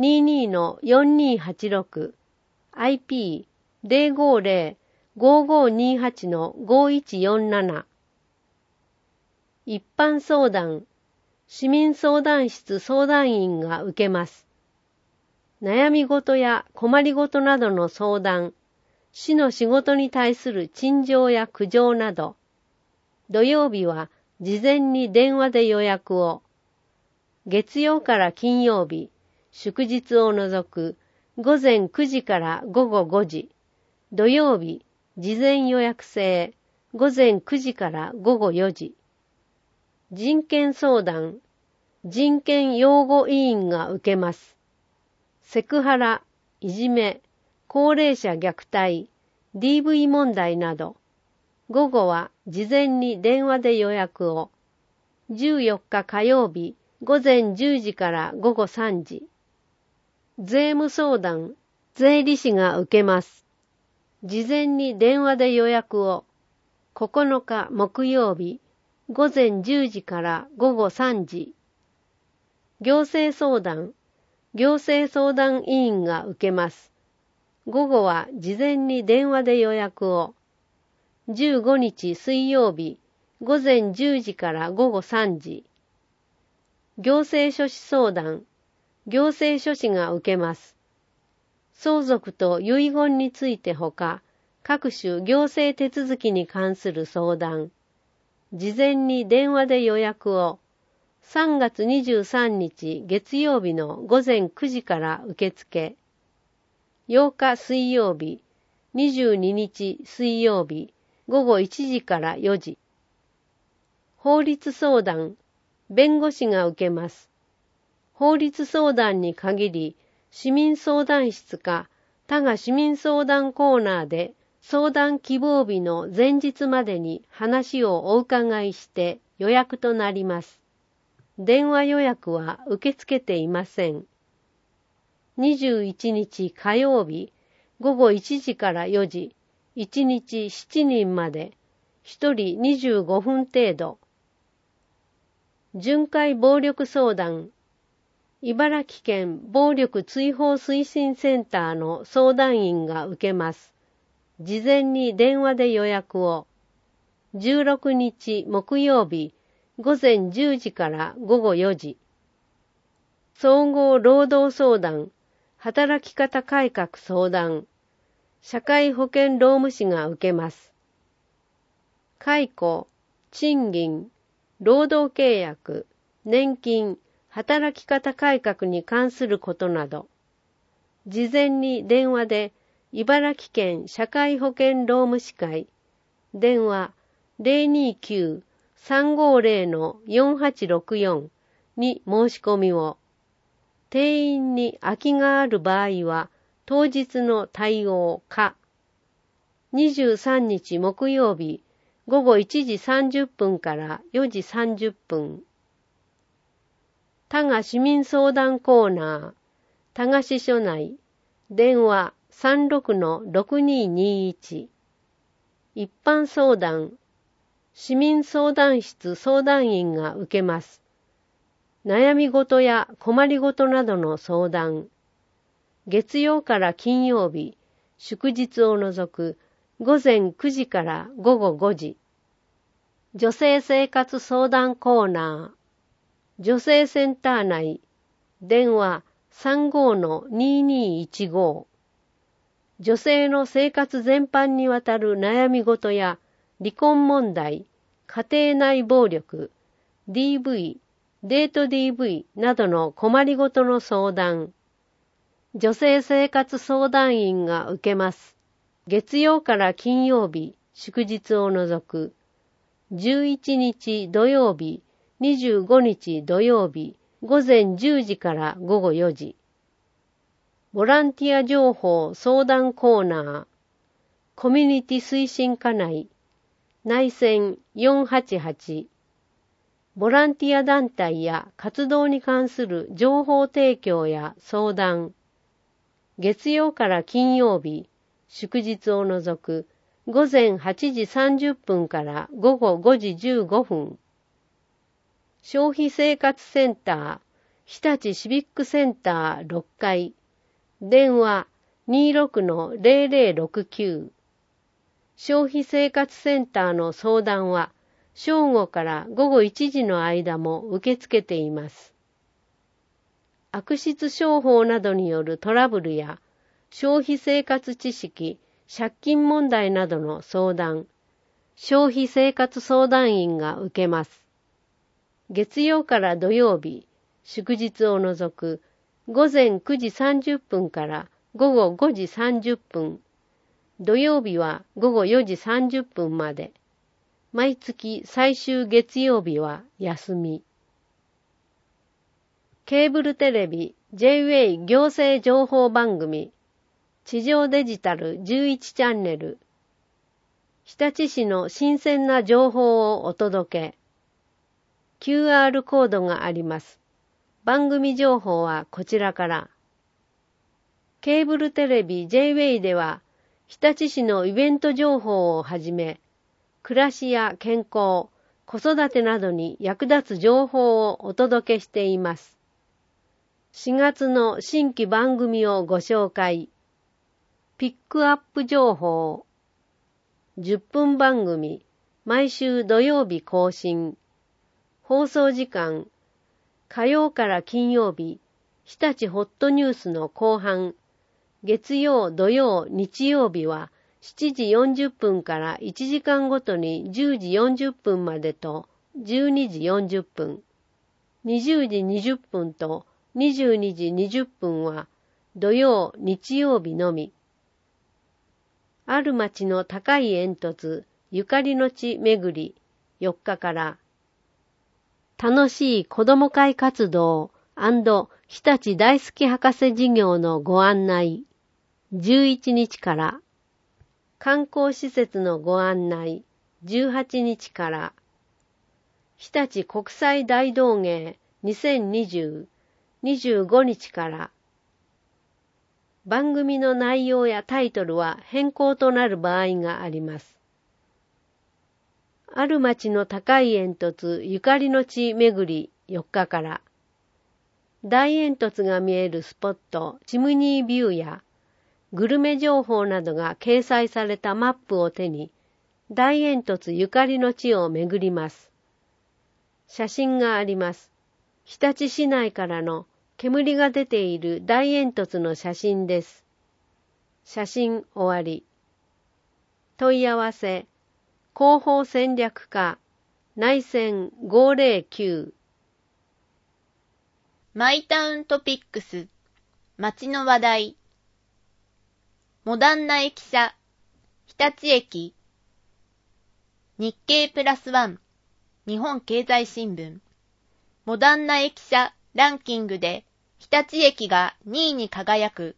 22-4286、IP050-5528-5147。一般相談、市民相談室相談員が受けます。悩み事や困りごとなどの相談、市の仕事に対する陳情や苦情など、土曜日は事前に電話で予約を、月曜から金曜日、祝日を除く午前9時から午後5時、土曜日、事前予約制、午前9時から午後4時。人権相談、人権擁護委員が受けます。セクハラ、いじめ、高齢者虐待、DV 問題など、午後は事前に電話で予約を、14日火曜日午前10時から午後3時。税務相談、税理士が受けます。事前に電話で予約を、9日木曜日午前10時から午後3時。行政相談、行政相談委員が受けます。午後は事前に電話で予約を。15日水曜日午前10時から午後3時。行政書士相談、行政書士が受けます。相続と遺言についてほか、各種行政手続きに関する相談。事前に電話で予約を。3月23日月曜日の午前9時から受付。8日水曜日、22日水曜日、午後1時から4時。法律相談、弁護士が受けます。法律相談に限り、市民相談室か他が市民相談コーナーで相談希望日の前日までに話をお伺いして予約となります。電話予約は受け付けていません。21日火曜日午後1時から4時、1日7人まで、1人25分程度。巡回暴力相談、茨城県暴力追放推進センターの相談員が受けます。事前に電話で予約を。16日木曜日午前10時から午後4時。総合労働相談、働き方改革相談、社会保険労務士が受けます。解雇、賃金、労働契約、年金、働き方改革に関することなど、事前に電話で茨城県社会保険労務士会、電話 029-350-4864 に申し込みを。定員に空きがある場合は当日の対応か。23日木曜日午後1時30分から4時30分。多賀市民相談コーナー、多賀支所内、電話 36-6221。一般相談、市民相談室相談員が受けます。悩み事や困りごとなどの相談。月曜から金曜日、祝日を除く午前9時から午後5時。女性生活相談コーナー。女性センター内、電話 35-2215。女性の生活全般にわたる悩み事や離婚問題、家庭内暴力、DV、デート DV などの困りごとの相談。女性生活相談員が受けます。月曜から金曜日、祝日を除く 11日土曜日、25日土曜日、午前10時から午後4時。ボランティア情報相談コーナー、コミュニティ推進課内、内線488。ボランティア団体や活動に関する情報提供や相談。月曜から金曜日、祝日を除く午前8時30分から午後5時15分。消費生活センター、日立シビックセンター6階。電話 26-0069。消費生活センターの相談は、正午から午後1時の間も受け付けています。悪質商法などによるトラブルや消費生活知識、借金問題などの相談、消費生活相談員が受けます。月曜から土曜日、祝日を除く午前9時30分から午後5時30分、土曜日は午後4時30分まで。毎月最終月曜日は休み。ケーブルテレビ JWAY 行政情報番組、地上デジタル11チャンネル。日立市の新鮮な情報をお届け。QR コードがあります。番組情報はこちらから。ケーブルテレビ JWAY では、日立市のイベント情報をはじめ、暮らしや健康、子育てなどに役立つ情報をお届けしています。4月の新規番組をご紹介。ピックアップ情報。10分番組、毎週土曜日更新。放送時間、火曜から金曜日、日立ホットニュースの後半。月曜、土曜、日曜日は7時40分から1時間ごとに10時40分までと12時40分、20時20分と22時20分は土曜、日曜日のみ。ある町の高い煙突、ゆかりの地巡り、4日から。楽しい子ども会活動&日立大好き博士事業のご案内。11日から。観光施設のご案内。18日から。日立国際大道芸2020。25日から。番組の内容やタイトルは変更となる場合があります。ある町の高い煙突ゆかりの地巡り4日から。大煙突が見えるスポットチムニービューやグルメ情報などが掲載されたマップを手に大煙突ゆかりの地を巡ります。写真があります。日立市内からの煙が出ている大煙突の写真です。写真終わり。問い合わせ広報戦略課内線509。 マイタウントピックス街の話題。モダンな駅舎日立駅。日経プラスワン日本経済新聞。モダンな駅舎ランキングで日立駅が2位に輝く。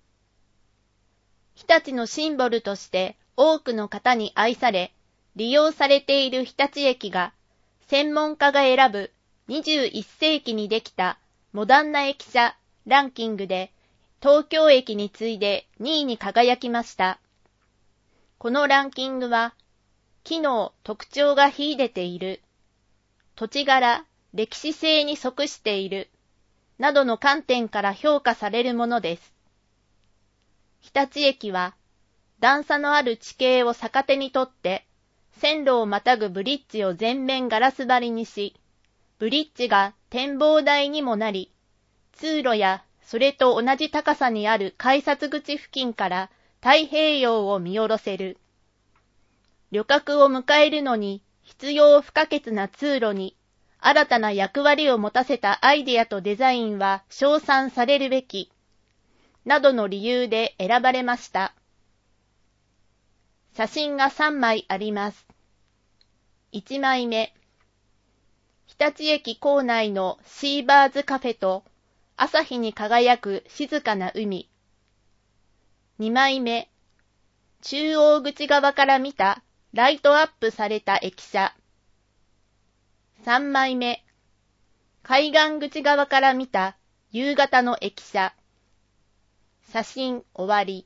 日立のシンボルとして多くの方に愛され、利用されている日立駅が、専門家が選ぶ21世紀にできたモダンな駅舎ランキングで、東京駅に次いで2位に輝きました。このランキングは、機能・特徴が秀でている、土地柄・歴史性に即している、などの観点から評価されるものです。日立駅は、段差のある地形を逆手にとって、線路をまたぐブリッジを全面ガラス張りにし、ブリッジが展望台にもなり、通路やそれと同じ高さにある改札口付近から太平洋を見下ろせる。旅客を迎えるのに必要不可欠な通路に新たな役割を持たせたアイデアとデザインは称賛されるべき、などの理由で選ばれました。写真が3枚あります。 1枚目。日立駅構内のシーバーズカフェと朝日に輝く静かな海。2枚目。中央口側から見たライトアップされた駅舎。3枚目。海岸口側から見た夕方の駅舎。写真終わり。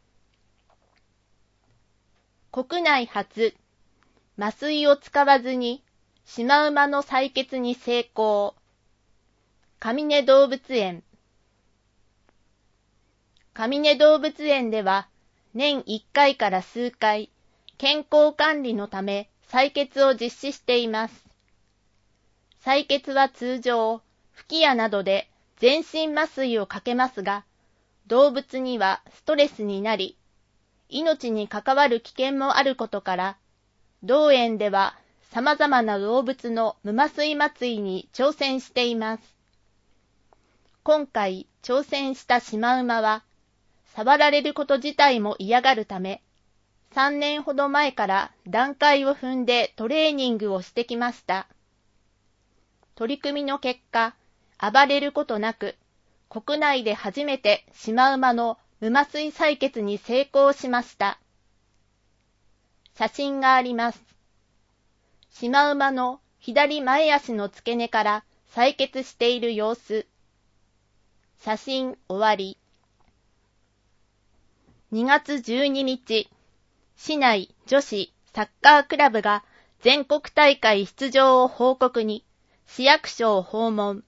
国内初、麻酔を使わずにシマウマの採血に成功。上根動物園。上根動物園では年1回から数回、健康管理のため採血を実施しています。採血は通常、吹き矢などで全身麻酔をかけますが、動物にはストレスになり、命に関わる危険もあることから、同園では様々な動物の無麻酔麻酔に挑戦しています。今回挑戦したシマウマは、触られること自体も嫌がるため、3年ほど前から段階を踏んでトレーニングをしてきました。取り組みの結果、暴れることなく、国内で初めてシマウマの無麻酔採血に成功しました。写真があります。シマウマの左前足の付け根から採血している様子。写真終わり。2月12日、市内女子サッカークラブが全国大会出場を報告に市役所を訪問。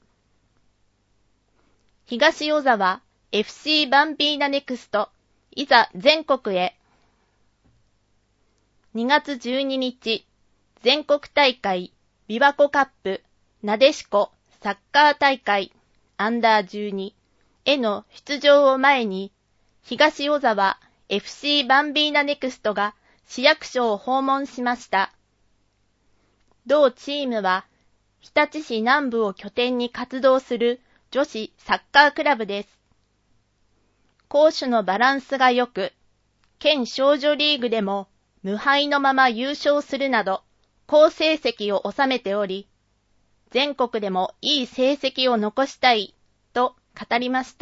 東小沢 FC バンビーナネクスト、いざ全国へ。2月12日、全国大会琵琶湖カップなでしこサッカー大会アンダー12への出場を前に、東小沢 FC バンビーナネクストが市役所を訪問しました。同チームは、日立市南部を拠点に活動する女子サッカークラブです。攻守のバランスが良く、県少女リーグでも無敗のまま優勝するなど、好成績を収めており、全国でもいい成績を残したいと語りました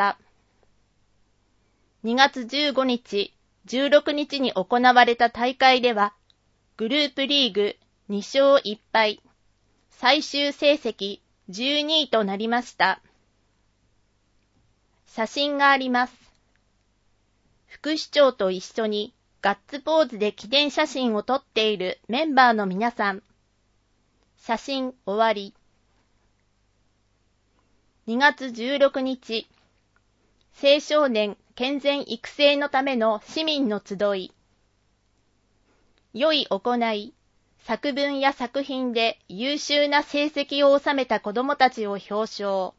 。2月15日、16日に行われた大会では、グループリーグ2勝1敗、最終成績12位となりました。写真があります。副市長と一緒にガッツポーズで記念写真を撮っているメンバーの皆さん。写真終わり。2月16日、青少年健全育成のための市民の集い。良い行い、作文や作品で優秀な成績を収めた子どもたちを表彰。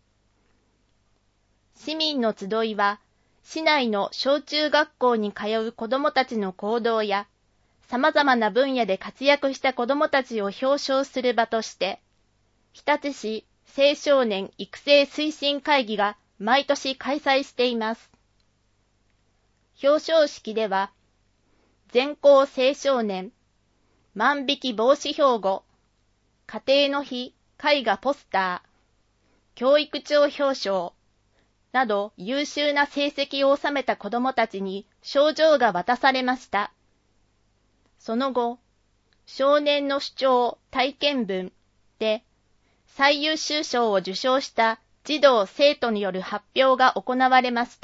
市民の集いは、市内の小中学校に通う子どもたちの行動や、様々な分野で活躍した子どもたちを表彰する場として、日立市青少年育成推進会議が毎年開催しています。表彰式では、全校青少年、万引き防止標語、家庭の日絵画ポスター、教育長表彰など優秀な成績を収めた子どもたちに賞状が渡されました。その後、少年の主張体験文で最優秀賞を受賞した児童生徒による発表が行われました。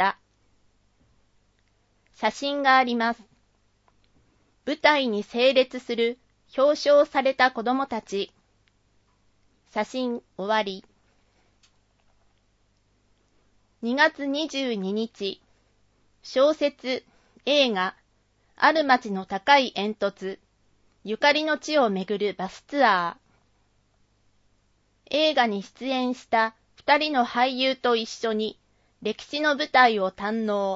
写真があります。舞台に整列する表彰された子どもたち。写真終わり。2月22日、小説、映画、ある町の高い煙突、ゆかりの地を巡るバスツアー。映画に出演した2人の俳優と一緒に歴史の舞台を堪能。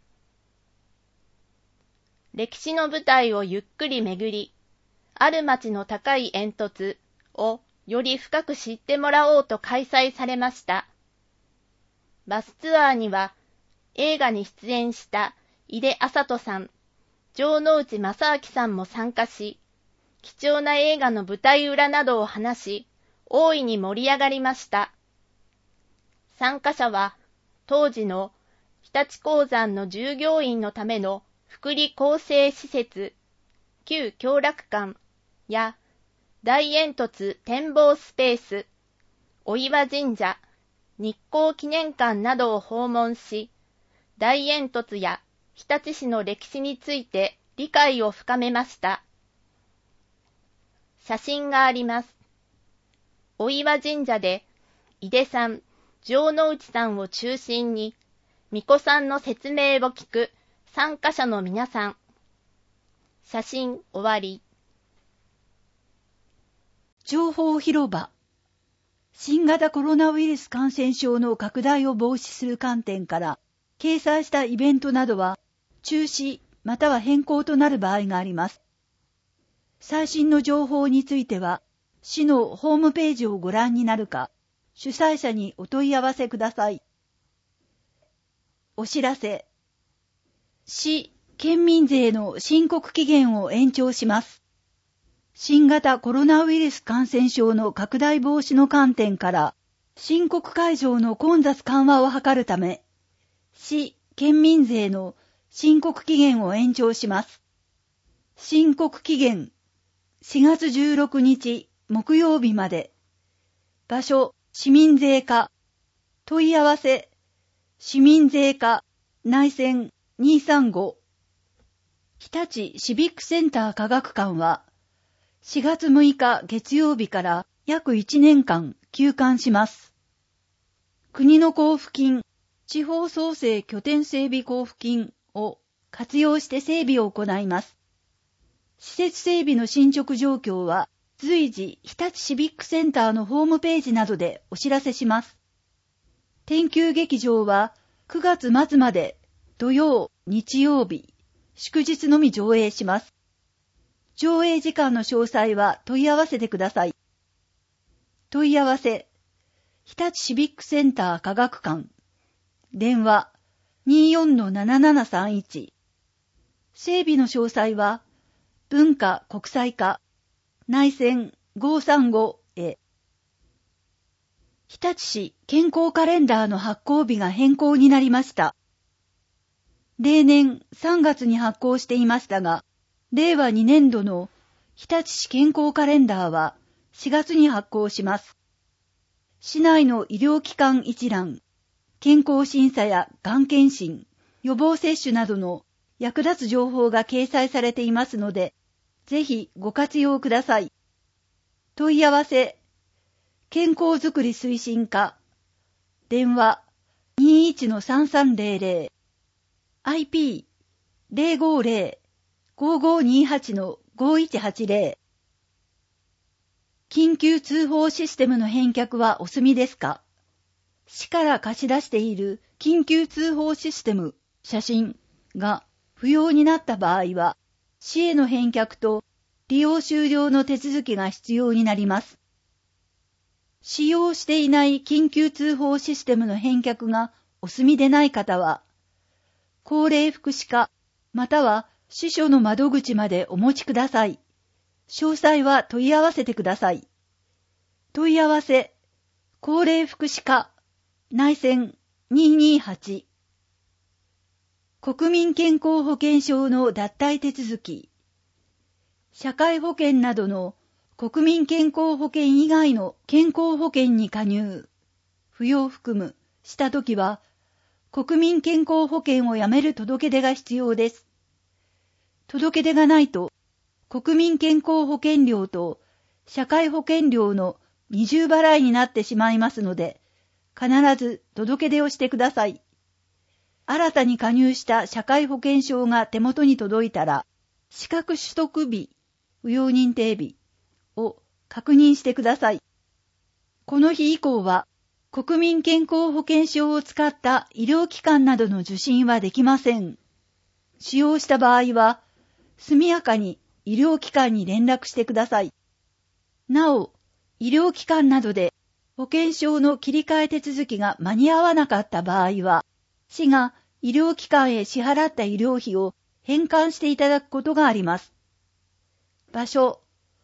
歴史の舞台をゆっくり巡り、ある町の高い煙突をより深く知ってもらおうと開催されました。バスツアーには映画に出演した井出麻人さん、城之内正明さんも参加し、 貴重な映画の舞台裏などを話し、大いに盛り上がりました。参加者は、当時の日立鉱山の従業員のための福利厚生施設、旧共楽館や大煙突展望スペース、御岩神社、日光記念館などを訪問し、大煙突や日立市の歴史について理解を深めました。写真があります。御岩神社で井出さん、城之内さんを中心に巫女さんの説明を聞く参加者の皆さん。写真終わり。 情報広場。新型コロナウイルス感染症の拡大を防止する観点から掲載したイベントなどは中止または変更となる場合があります。最新の情報については市のホームページをご覧になるか主催者にお問い合わせください。お知らせ。市県民税の申告期限を延長します。新型コロナウイルス感染症の拡大防止の観点から申告会場の混雑緩和を図るため、市県民税の申告期限を延長します。申告期限4月16日木曜日まで。場所市民税課。問い合わせ市民税課内線235。日立シビックセンター科学館は4月6日月曜日から約1年間休館します。国の交付金、地方創生拠点整備交付金を活用して整備を行います。施設整備の進捗状況は随時日立シビックセンターのホームページなどでお知らせします。天球劇場は9月末まで土曜、日曜日、祝日のみ上映します。上映時間の詳細は問い合わせてください。問い合わせ、日立シビックセンター科学館、電話 24-7731。整備の詳細は、文化国際課、内線535へ。日立市健康カレンダーの発行日が変更になりました。例年3月に発行していましたが、令和2年度の日立市健康カレンダーは4月に発行します。市内の医療機関一覧、健康審査やがん検診、予防接種などの役立つ情報が掲載されていますので、ぜひご活用ください。問い合わせ、健康づくり推進課、電話 21-3300、IP 050-5528-5180。緊急通報システムの返却はお済みですか？市から貸し出している緊急通報システム、写真が不要になった場合は、市への返却と利用終了の手続きが必要になります。使用していない緊急通報システムの返却がお済みでない方は、高齢福祉課または市所の窓口までお持ちください。詳細は問い合わせてください。問い合わせ、高齢福祉課、内線228。国民健康保険証の脱退手続き。社会保険などの国民健康保険以外の健康保険に加入、扶養含むしたときは、国民健康保険をやめる届け出が必要です。届け出がないと、国民健康保険料と社会保険料の二重払いになってしまいますので、必ず届け出をしてください。新たに加入した社会保険証が手元に届いたら、資格取得日、扶養認定日を確認してください。この日以降は、国民健康保険証を使った医療機関などの受診はできません。使用した場合は、速やかに医療機関に連絡してください。なお、医療機関などで保険証の切り替え手続きが間に合わなかった場合は、市が医療機関へ支払った医療費を返還していただくことがあります。場所、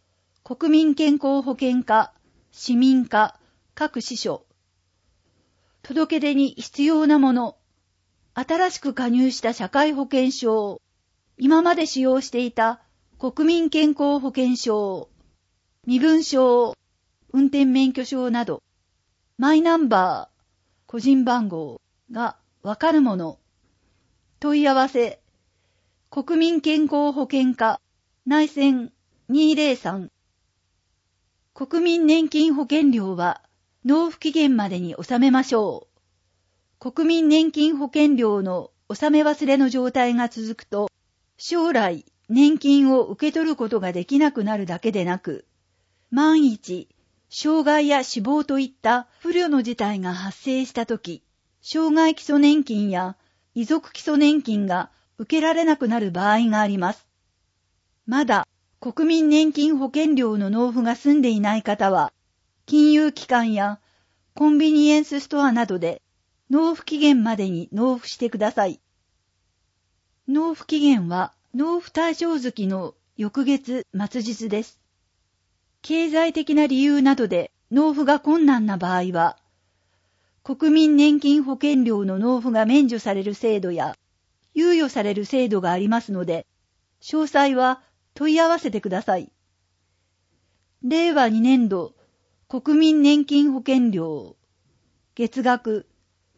国民健康保険課、市民課、各支所。届け出に必要なもの。新しく加入した社会保険証。今まで使用していた国民健康保険証。身分証、運転免許証など。マイナンバー、個人番号がわかるもの。問い合わせ。国民健康保険課、内線203。国民年金保険料は納付期限までに納めましょう。国民年金保険料の納め忘れの状態が続くと、将来年金を受け取ることができなくなるだけでなく、万一、障害や死亡といった不慮の事態が発生したとき、障害基礎年金や遺族基礎年金が受けられなくなる場合があります。まだ国民年金保険料の納付が済んでいない方は、金融機関やコンビニエンスストアなどで納付期限までに納付してください。納付期限は納付対象月の翌月末日です。経済的な理由などで納付が困難な場合は、国民年金保険料の納付が免除される制度や猶予される制度がありますので、詳細は問い合わせてください。令和2年度国民年金保険料月額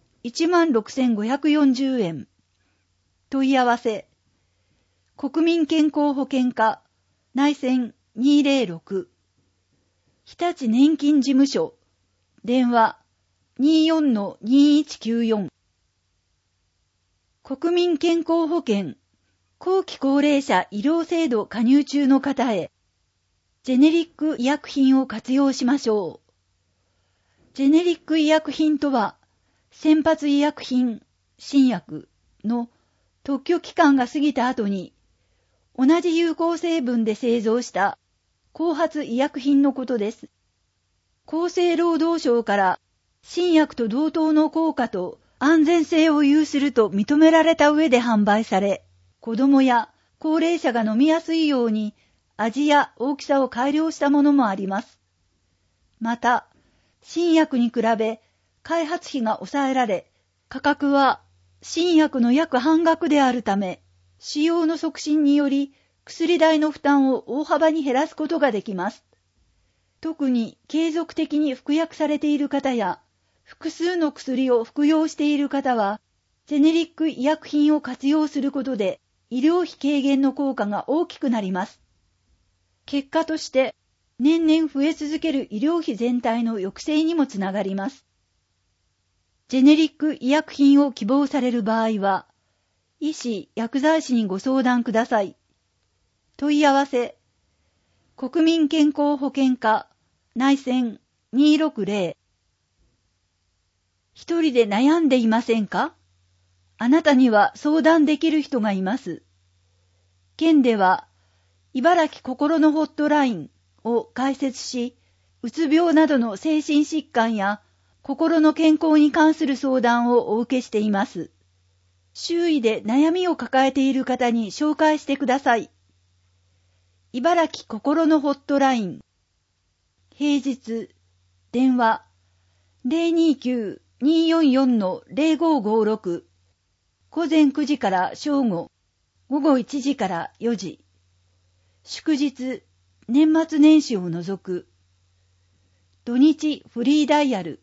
16,540 円。問い合わせ。国民健康保険課内線206。日立年金事務所電話 24-2194。国民健康保険後期高齢者医療制度加入中の方へ、ジェネリック医薬品を活用しましょう。ジェネリック医薬品とは、先発医薬品、新薬の特許期間が過ぎた後に、同じ有効成分で製造した後発医薬品のことです。厚生労働省から新薬と同等の効果と安全性を有すると認められた上で販売され、子供や高齢者が飲みやすいように味や大きさを改良したものもあります。また、新薬に比べ開発費が抑えられ、価格は新薬の約半額であるため、使用の促進により薬代の負担を大幅に減らすことができます。特に継続的に服薬されている方や、複数の薬を服用している方は、ジェネリック医薬品を活用することで、医療費軽減の効果が大きくなります。結果として、年々増え続ける医療費全体の抑制にもつながります。ジェネリック医薬品を希望される場合は、医師・薬剤師にご相談ください。問い合わせ、国民健康保険課内線260。一人で悩んでいませんか？あなたには相談できる人がいます。県では、茨城心のホットラインを開設し、うつ病などの精神疾患や心の健康に関する相談をお受けしています。周囲で悩みを抱えている方に紹介してください。茨城心のホットライン。平日、電話 029-244-0556。午前9時から正午、午後1時から4時。祝日、年末年始を除く。土日フリーダイヤル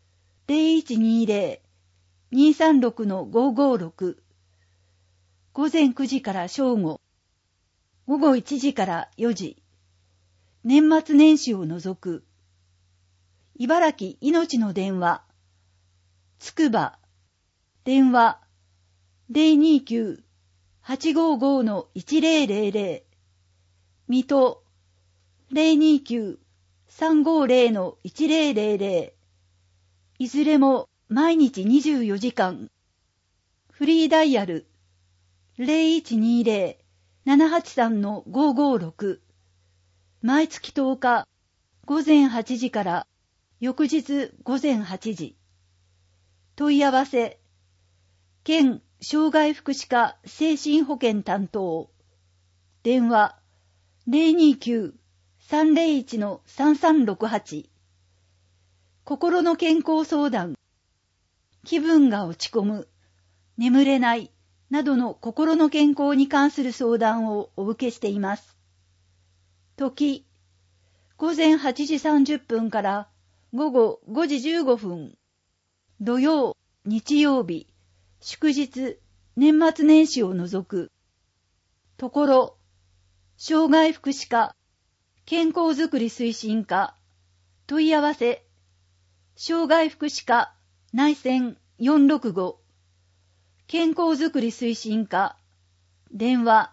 0120-236-556。午前9時から正午、午後1時から4時。年末年始を除く。茨城いのちの電話。つくば。電話。029-855-1000。水戸。029-350-1000。いずれも毎日24時間。フリーダイヤル。0120-783-556。毎月10日、午前8時から翌日午前8時。問い合わせ、県障害福祉課精神保健担当。電話 301-3368。心の健康相談。気分が落ち込む、眠れない、などの心の健康に関する相談をお受けしています。時、午前8時30分から午後5時15分。土曜、日曜日、祝日、年末年始を除く。ところ、障害福祉課、健康づくり推進課、問い合わせ、障害福祉課、内線465、健康づくり推進課、電話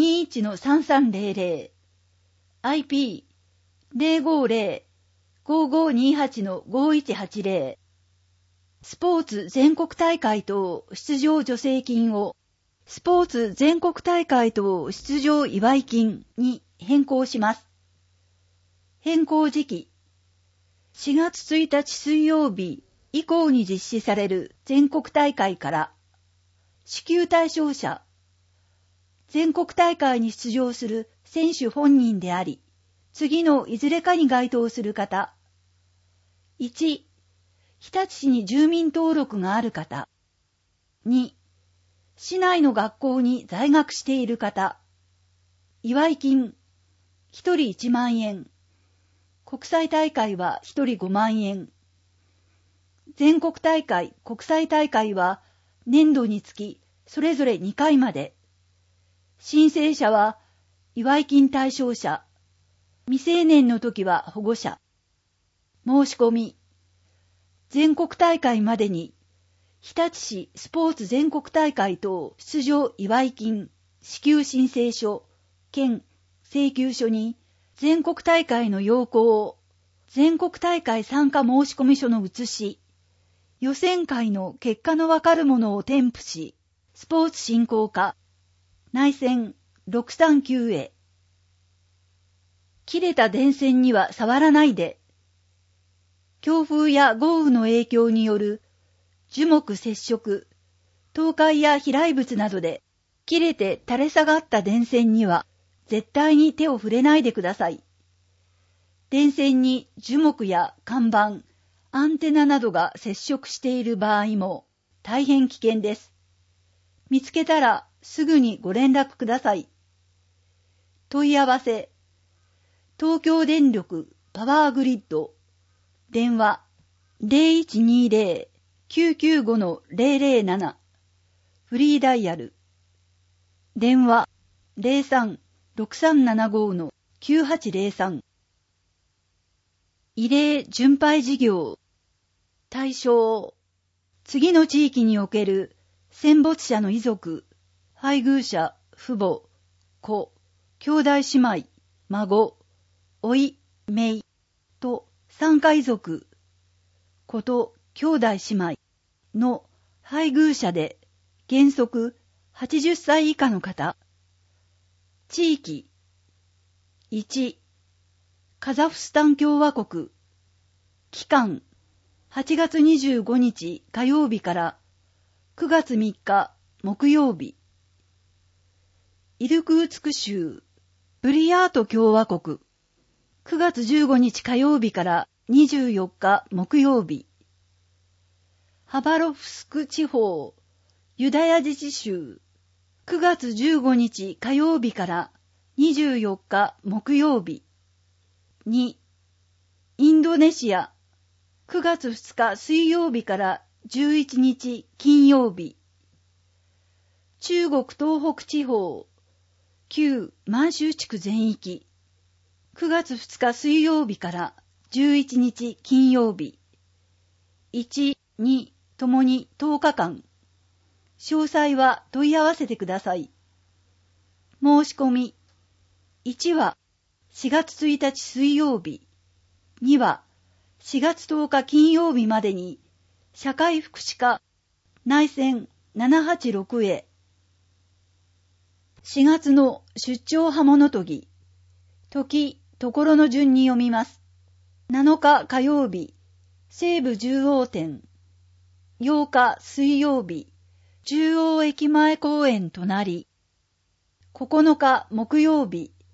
21-3300、IP 050-5528-5180、スポーツ全国大会等出場助成金をスポーツ全国大会等出場祝い金に変更します。変更時期、4月1日水曜日以降に実施される全国大会から、支給対象者、全国大会に出場する選手本人であり、次のいずれかに該当する方。1、日立市に住民登録がある方。2、市内の学校に在学している方。祝い金、1人1万円。国際大会は1人5万円。全国大会、国際大会は年度につきそれぞれ2回まで。申請者は祝い金対象者。未成年の時は保護者。申し込み。全国大会までに日立市スポーツ全国大会等出場祝い金支給申請書兼請求書に全国大会の要項、全国大会参加申込書の写し、予選会の結果のわかるものを添付し、スポーツ振興課、内線639へ。切れた電線には触らないで。強風や豪雨の影響による樹木接触、倒壊や飛来物などで切れて垂れ下がった電線には絶対に手を触れないでください。電線に樹木や看板、アンテナなどが接触している場合も大変危険です。見つけたらすぐにご連絡ください。問い合わせ、東京電力パワーグリッド、電話 0120-995-007、フリーダイヤル、電話 03-6375-9803、慰霊巡拝事業、対象、次の地域における戦没者の遺族、配偶者、父母、子、兄弟姉妹、孫、甥、姪と参加遺族、子と兄弟姉妹の配偶者で原則80歳以下の方。地域、1、カザフスタン共和国。期間、8月25日火曜日から9月3日木曜日。イルクーツク州、ブリヤート共和国。9月15日火曜日から24日木曜日。ハバロフスク地方、ユダヤ自治州。9月15日火曜日から24日木曜日。2、インドネシア。9月2日水曜日から11日金曜日。中国東北地方、旧満州地区全域。9月2日水曜日から11日金曜日。1、2ともに10日間。詳細は問い合わせてください。申し込み。1は4月1日水曜日。2は4月10日金曜日までに社会福祉課内線786へ。4月の出張刃物研ぎ。時、ところの順に読みます。7日火曜日、西武中央店。8日水曜日、中央駅前公園隣。9日木曜日、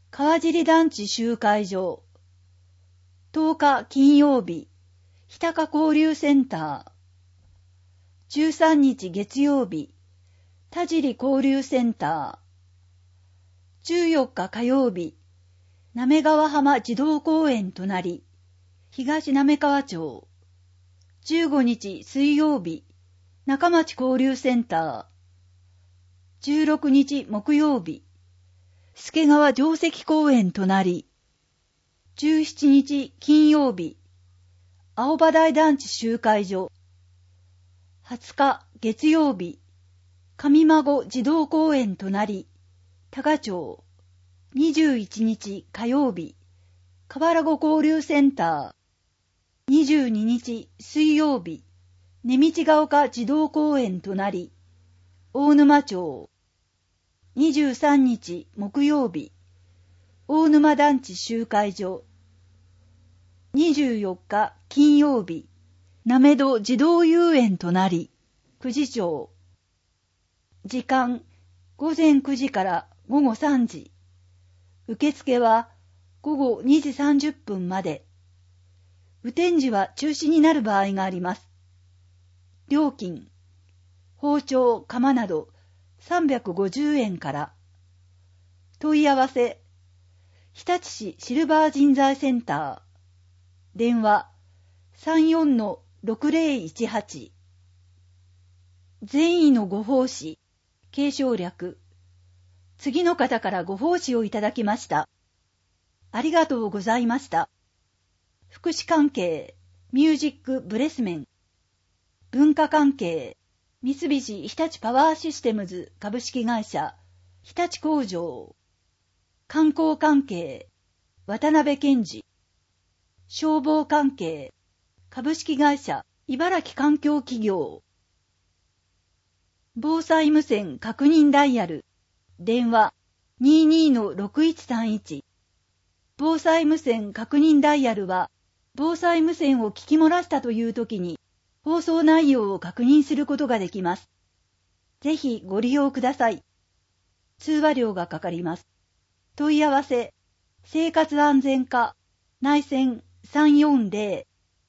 川尻団地集会場。10日金曜日、日高交流センター。13日月曜日、田尻交流センター。14日火曜日、滑川浜児童公園隣、東滑川町。15日水曜日、中町交流センター。16日木曜日、助川城跡公園隣。17日金曜日、青葉台団地集会所。20日月曜日、上孫児童公園隣、多賀町。21日火曜日、河原湖交流センター。22日水曜日、根道ヶ丘児童公園隣、大沼町。23日木曜日、大沼団地集会所。24日金曜日、滑戸児童遊園隣、久慈町。時間、午前9時から午後3時。受付は午後2時30分まで。雨天時は中止になる場合があります。料金、包丁、釜など350円から。問い合わせ、日立市シルバー人材センター。電話、34-6018。善意のご奉仕、継承略。次の方からご奉仕をいただきました。ありがとうございました。福祉関係、ミュージックブレスメン。文化関係、三菱日立パワーシステムズ株式会社、日立工場。観光関係、渡辺健二。消防関係、株式会社、茨城環境企業。防災無線確認ダイヤル。電話 22-6131。防災無線確認ダイヤルは、防災無線を聞き漏らしたという時に、放送内容を確認することができます。ぜひご利用ください。通話料がかかります。問い合わせ、生活安全課、内線340。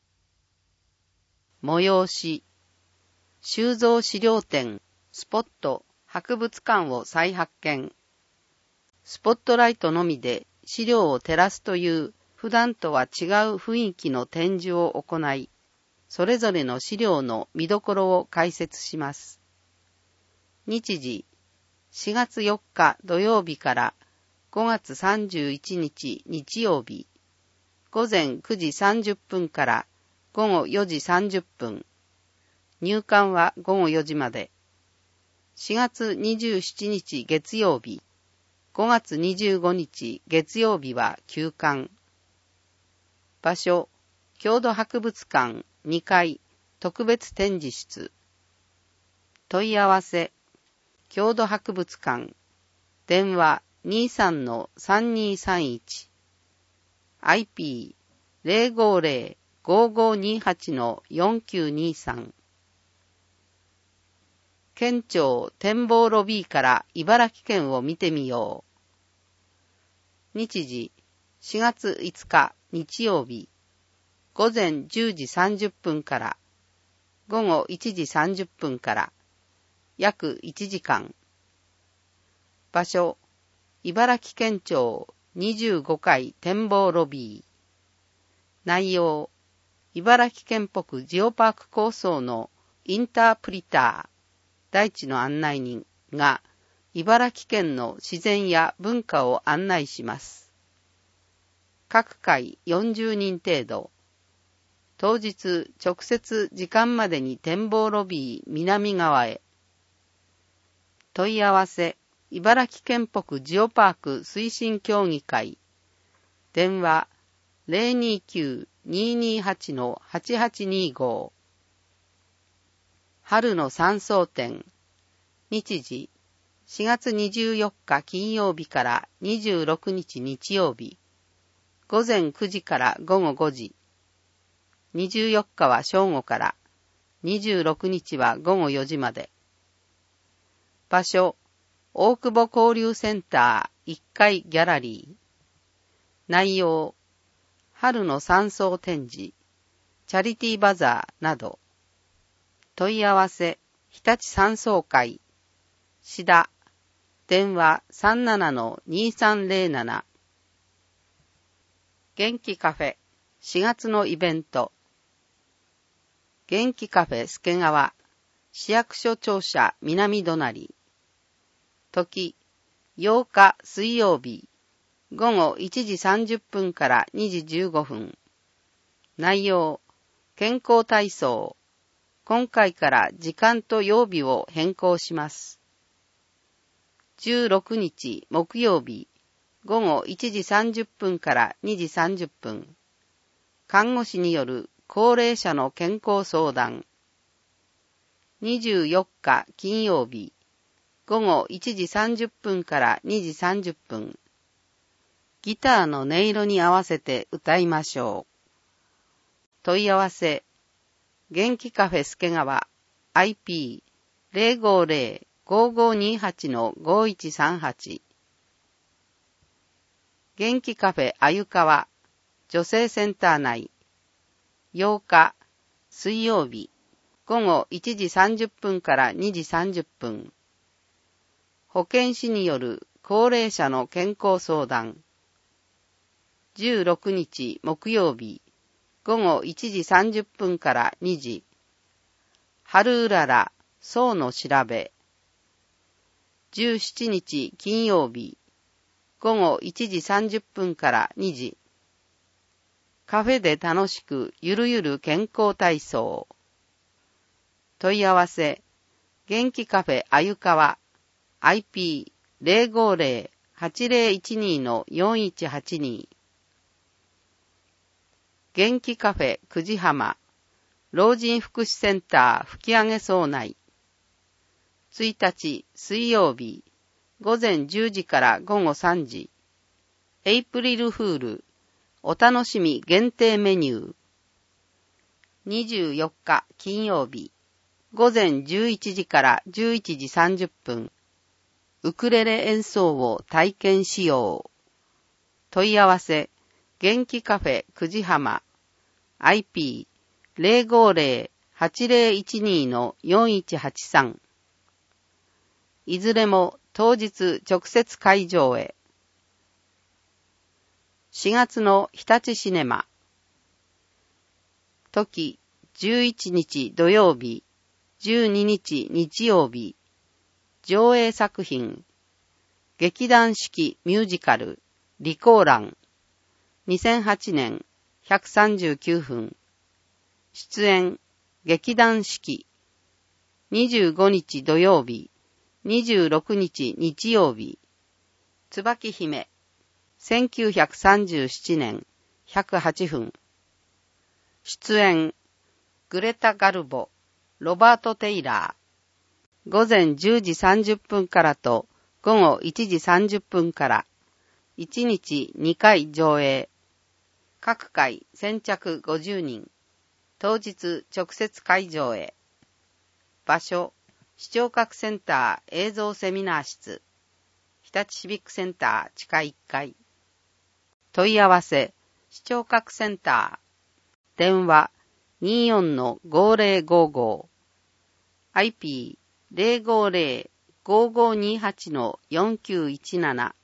催し、収蔵資料展、スポット、博物館を再発見。スポットライトのみで資料を照らすという普段とは違う雰囲気の展示を行い、それぞれの資料の見どころを解説します。日時、4月4日土曜日から5月31日日曜日、午前9時30分から午後4時30分。入館は午後4時まで。4月27日月曜日、5月25日月曜日は休館。場所、郷土博物館2階特別展示室。問い合わせ、郷土博物館。電話 23-3231。IP 050-5528-4923。県庁展望ロビーから茨城県を見てみよう。日時、4月5日日曜日、午前10時30分から午後1時30分から約1時間。場所、茨城県庁25階展望ロビー。内容、茨城県北ジオパーク構想のインタープリター。大地の案内人が茨城県の自然や文化を案内します。各回40人程度。当日直接時間までに展望ロビー南側へ。問い合わせ、茨城県北ジオパーク推進協議会。電話 029-228-8825。春の山荘展。日時、4月24日金曜日から26日日曜日。午前9時から午後5時。24日は正午から、26日は午後4時まで。場所、大久保交流センター1階ギャラリー。 内容、春の山荘展示、チャリティーバザーなど。問い合わせ、日立山荘会、志田、電話 37-2307。元気カフェ、4月のイベント。元気カフェ助川、市役所庁舎南隣。時、8日水曜日、午後1時30分から2時15分。内容、健康体操。今回から時間と曜日を変更します。16日木曜日、午後1時30分から2時30分。看護師による高齢者の健康相談。24日金曜日、午後1時30分から2時30分。ギターの音色に合わせて歌いましょう。問い合わせ、元気カフェ助川 IP-550-5528-5138 元気カフェあゆかわ女性センター内8日水曜日午後1時30分から2時30分保健師による高齢者の健康相談16日木曜日午後1時30分から2時。春うらら、そうの調べ。17日金曜日、午後1時30分から2時。カフェで楽しくゆるゆる健康体操。問い合わせ、元気カフェあゆかわ IP-550-8012-4182元気カフェ久慈浜老人福祉センター吹上荘内1日水曜日午前10時から午後3時エイプリルフールお楽しみ限定メニュー24日金曜日午前11時から11時30分ウクレレ演奏を体験しよう問い合わせ元気カフェ久慈浜IP-550-8012-4183 いずれも当日直接会場へ4月の日立シネマ時11日土曜日12日日曜日上映作品劇団四季ミュージカルリコーラン2008年139分出演劇団四季25日土曜日26日日曜日椿姫1937年108分出演グレタ・ガルボロバート・テイラー午前10時30分からと午後1時30分から1日2回上映各回先着50人当日直接会場へ場所視聴覚センター映像セミナー室日立シビックセンター地下1階問い合わせ視聴覚センター電話 24-5055 IP-550-5528-4917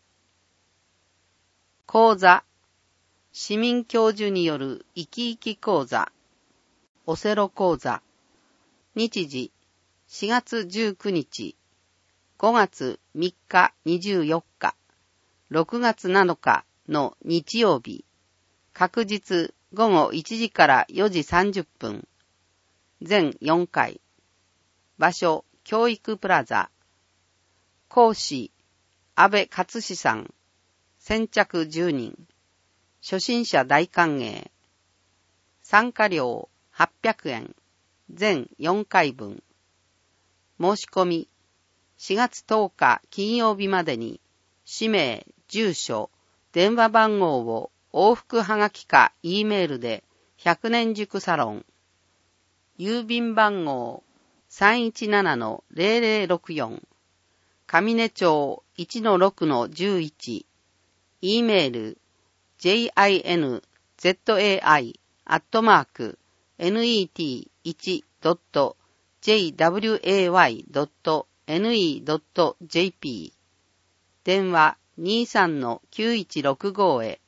講座市民教授による生き生き講座オセロ講座日時4月19日5月3日24日6月7日の日曜日確日午後1時から4時30分全4回場所教育プラザ講師安倍勝志さん先着10人初心者大歓迎参加料800円全4回分申し込み4月10日金曜日までに氏名、住所、電話番号を往復はがきか E メールで100年塾サロン郵便番号 317-0064 上根町 1-6-11 E メール jinzai.net.net.jway.ne.jp 電話 23-9165 へ。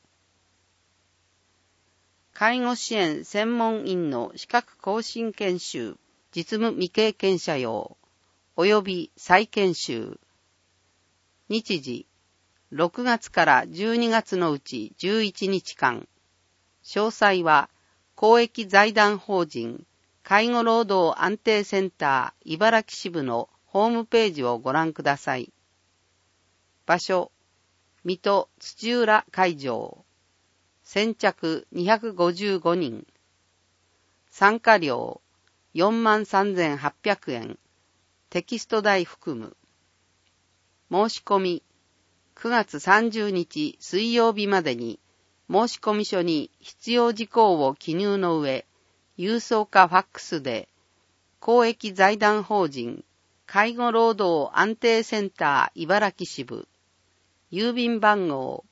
介護支援専門員の資格更新研修、実務未経験者用、及び再研修。日時、6月から12月のうち11日間。詳細は、公益財団法人介護労働安定センター茨城支部のホームページをご覧ください。場所、水戸土浦会場。先着255人。参加料 43,800 円。テキスト代含む。申し込み、9月30日水曜日までに申込書に必要事項を記入の上、郵送かファックスで、公益財団法人介護労働安定センター茨城支部、郵便番号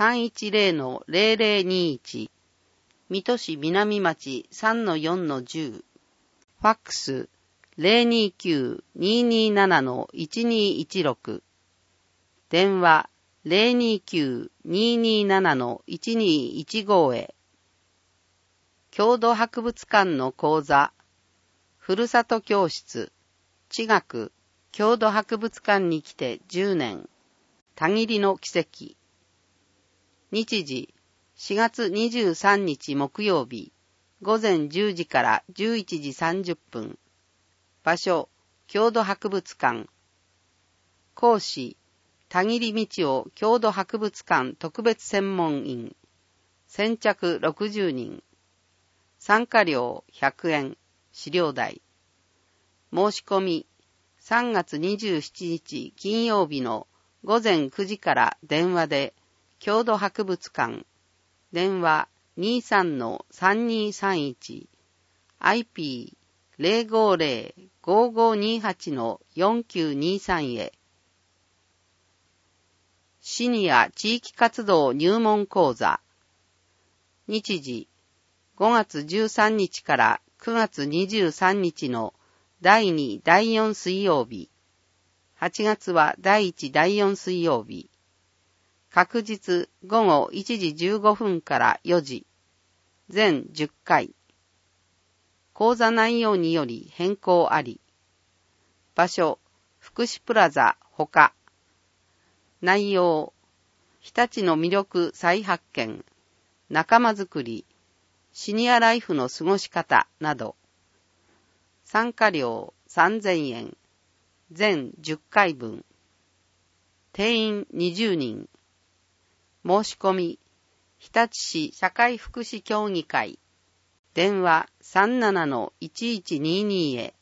310-0021 水戸市南町 3-4-10 ファックス 029-227-1216 電話 029-227-1215 へ。郷土博物館の講座、ふるさと教室、地学、郷土博物館に来て10年、たぎりの奇跡。日時、4月23日木曜日、午前10時から11時30分。場所、郷土博物館。講師、たぎりみちお郷土博物館特別専門員。先着60人。参加料100円。資料代。申し込み、3月27日金曜日の午前9時から電話で、郷土博物館、電話 23-3231、IP050-5528-4923 へ。シニア地域活動入門講座。日時、5月13日から9月23日の第2、第4水曜日。8月は第1、第4水曜日。各日午後1時15分から4時。全10回。講座内容により変更あり。場所、福祉プラザほか。内容、日立の魅力再発見、仲間づくり、シニアライフの過ごし方など。参加料3000円。全10回分。定員20人。申し込み、日立市社会福祉協議会。電話 37-1122 へ。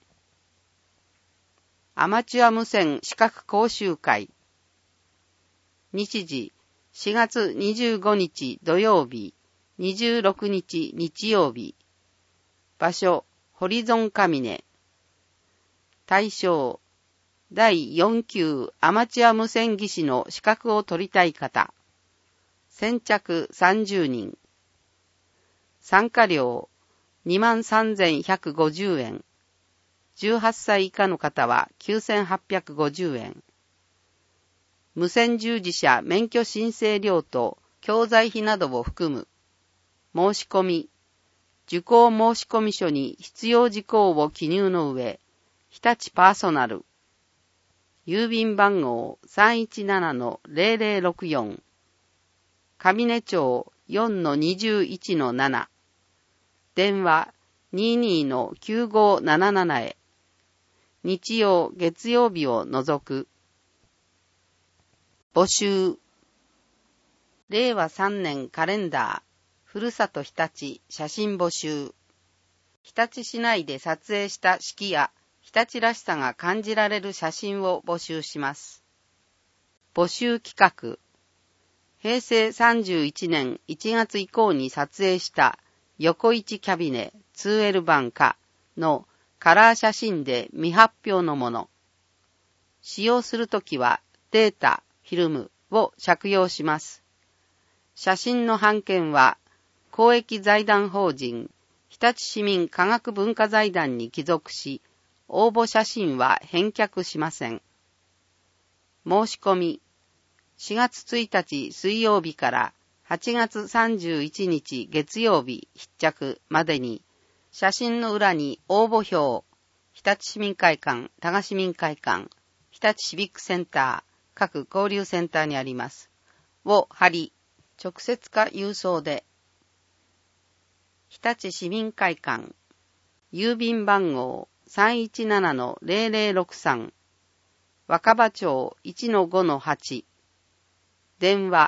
アマチュア無線資格講習会。日時、4月25日土曜日、26日日曜日。場所、ホリゾンカミネ。対象、第4級アマチュア無線技師の資格を取りたい方。先着30人。参加料、23,150円。18歳以下の方は9,850円。無線従事者免許申請料と教材費などを含む。申し込み。受講申込書に必要事項を記入の上、日立パーソナル。郵便番号 317-0064。上根町 4-21-7。電話 22-9577 へ。日曜月曜日を除く。募集。令和3年カレンダー、ふるさと日立写真募集。日立市内で撮影した四季や日立らしさが感じられる写真を募集します。募集企画。平成31年1月以降に撮影した横一キャビネ 2L 版化のカラー写真で未発表のもの。使用するときはデータ、フィルムを借用します。 写真の版権は公益財団法人日立市民科学文化財団に帰属し、応募写真は返却しません。申し込み、4月1日水曜日から8月31日月曜日必着までに、写真の裏に応募表、日立市民会館、多賀市民会館、日立シビックセンター、各交流センターにあります。を貼り、直接か郵送で、日立市民会館、郵便番号 317-0063、若葉町 1-5-8、電話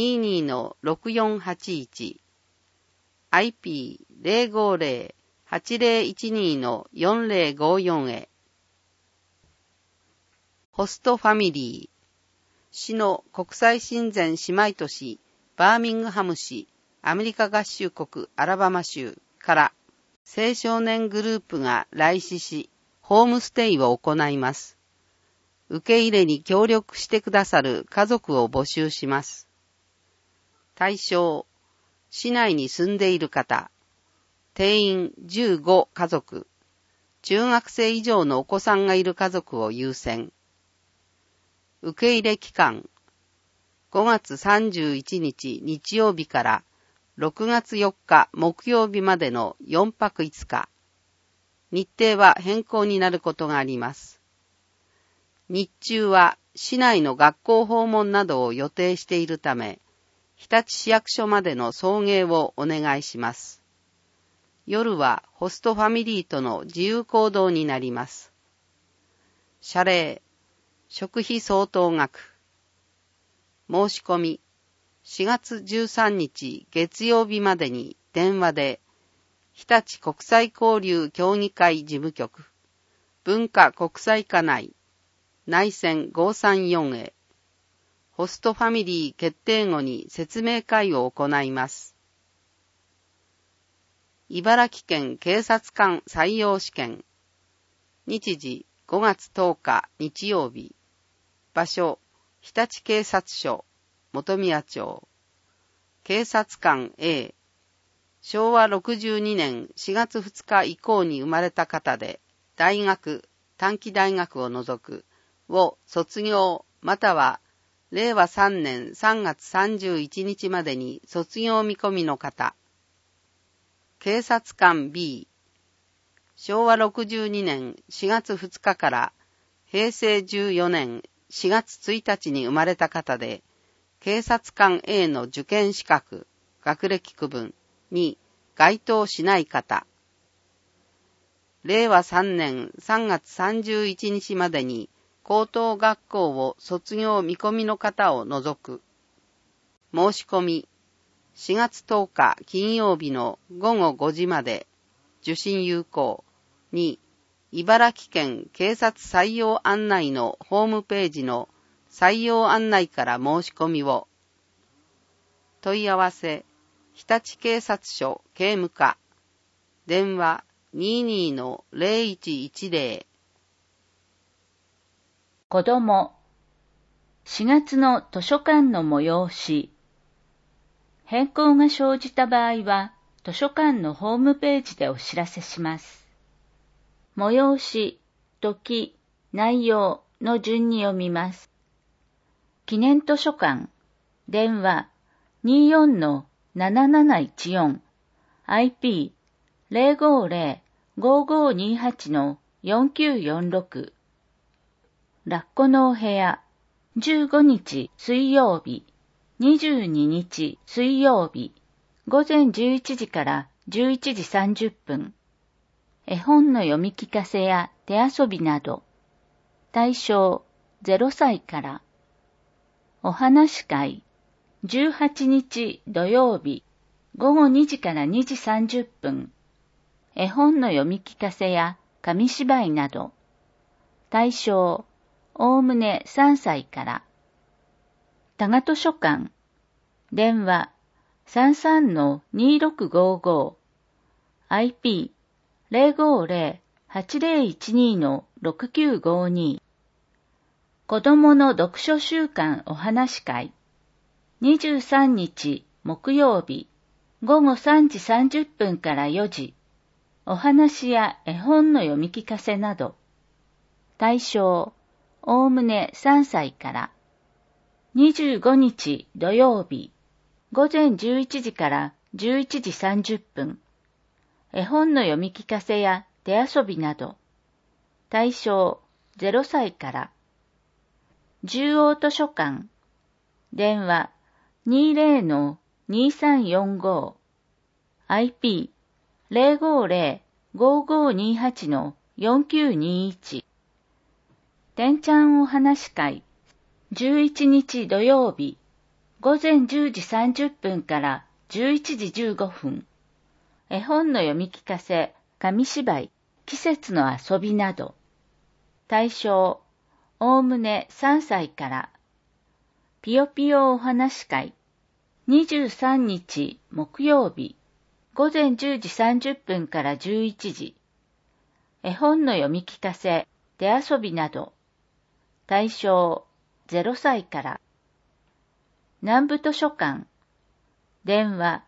22-6481、IP050-8012-4054 へ。ホストファミリー、市の国際親善姉妹都市バーミングハム市、アメリカ合衆国アラバマ州から青少年グループが来市し、ホームステイを行います。受け入れに協力してくださる家族を募集します。対象、市内に住んでいる方、定員15家族、中学生以上のお子さんがいる家族を優先。受け入れ期間、5月31日日曜日から6月4日木曜日までの4泊5日。日程は変更になることがあります。日中は市内の学校訪問などを予定しているため、日立市役所までの送迎をお願いします。夜はホストファミリーとの自由行動になります。謝礼、食費相当額。申し込み、4月13日月曜日までに電話で、日立国際交流協議会事務局、文化国際課内、内線534へ、ホストファミリー決定後に説明会を行います。茨城県警察官採用試験。日時5月10日日曜日。場所、日立警察署、本宮町。警察官 A。昭和62年4月2日以降に生まれた方で、大学、短期大学を除く、を卒業または令和3年3月31日までに卒業見込みの方。警察官 B。昭和62年4月2日から平成14年4月1日に生まれた方で、警察官 A の受験資格、学歴区分に該当しない方。令和3年3月31日までに高等学校を卒業見込みの方を除く。申し込み、4月10日金曜日の午後5時まで、受信有効に、茨城県警察採用案内のホームページの採用案内から申し込みを。問い合わせ、日立警察署警務課。電話 22-0110。 子ども。4月の図書館の催し。変更が生じた場合は、図書館のホームページでお知らせします。催し、時、内容の順に読みます。記念図書館、電話 24-7714、IP050-5528-4946。ラッコのお部屋、15日水曜日、22日水曜日、午前11時から11時30分。絵本の読み聞かせや手遊びなど。対象0歳から。お話会、18日土曜日、午後2時から2時30分。絵本の読み聞かせや紙芝居など。対象おおむね3歳から。多賀図書館、電話 33-2655、IP050-8012-6952。子供の読書週間お話会、23日木曜日、午後3時30分から4時、お話や絵本の読み聞かせなど、対象、おおむね3歳から、25日土曜日、午前11時から11時30分、絵本の読み聞かせや手遊びなど、対象0歳から、中央図書館、電話 20-2345、IP050-5528-4921、てんちゃんお話会、11日土曜日、午前10時30分から11時15分、絵本の読み聞かせ、紙芝居、季節の遊びなど、対象、おおむね3歳から、ぴよぴよお話会、23日木曜日、午前10時30分から11時、絵本の読み聞かせ、手遊びなど、対象0歳から、南部図書館、電話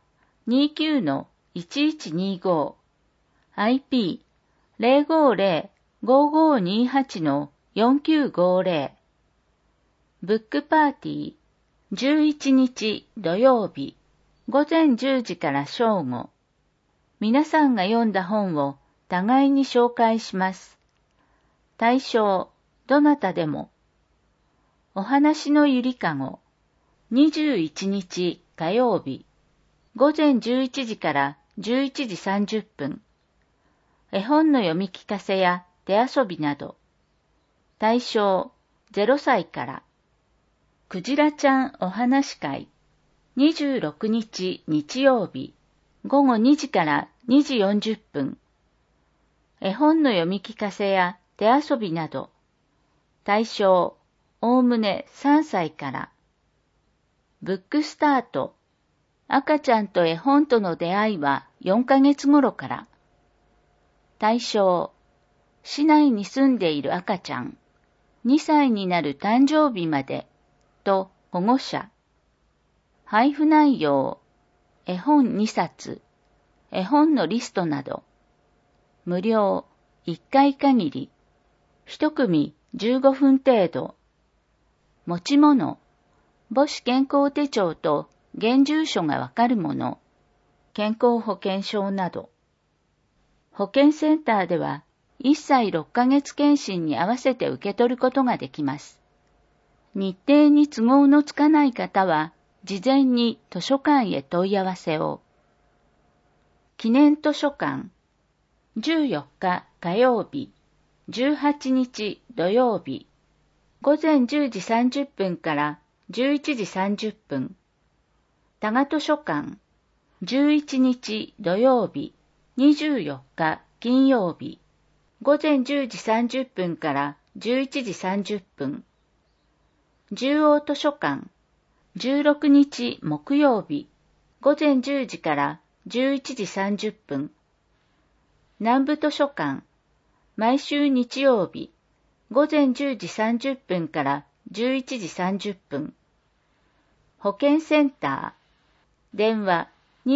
29-1125、IP050-5528-4950、ブックパーティー、11日土曜日、午前10時から正午。皆さんが読んだ本を互いに紹介します。対象、どなたでも。お話のゆりかご、21日火曜日、午前11時から11時30分。絵本の読み聞かせや手遊びなど。対象、0歳から。くじらちゃんお話会、26日日曜日、午後2時から2時40分。絵本の読み聞かせや手遊びなど。対象、おおむね3歳から。ブックスタート、赤ちゃんと絵本との出会いは4ヶ月頃から。対象、市内に住んでいる赤ちゃん、2歳になる誕生日まで、と保護者。配布内容、絵本2冊、絵本のリストなど。無料、1回限り。1組15分程度。持ち物、母子健康手帳と現住所がわかるもの。健康保険証など。保健センターでは1歳6ヶ月検診に合わせて受け取ることができます。日程に都合のつかない方は、事前に図書館へ問い合わせを。記念図書館、14日火曜日、18日土曜日、午前10時30分から11時30分。多賀図書館、11日土曜日、24日金曜日、午前10時30分から11時30分。中央図書館、16日木曜日、午前10時から11時30分。南部図書館、毎週日曜日、午前10時30分から11時30分。保健センター、電話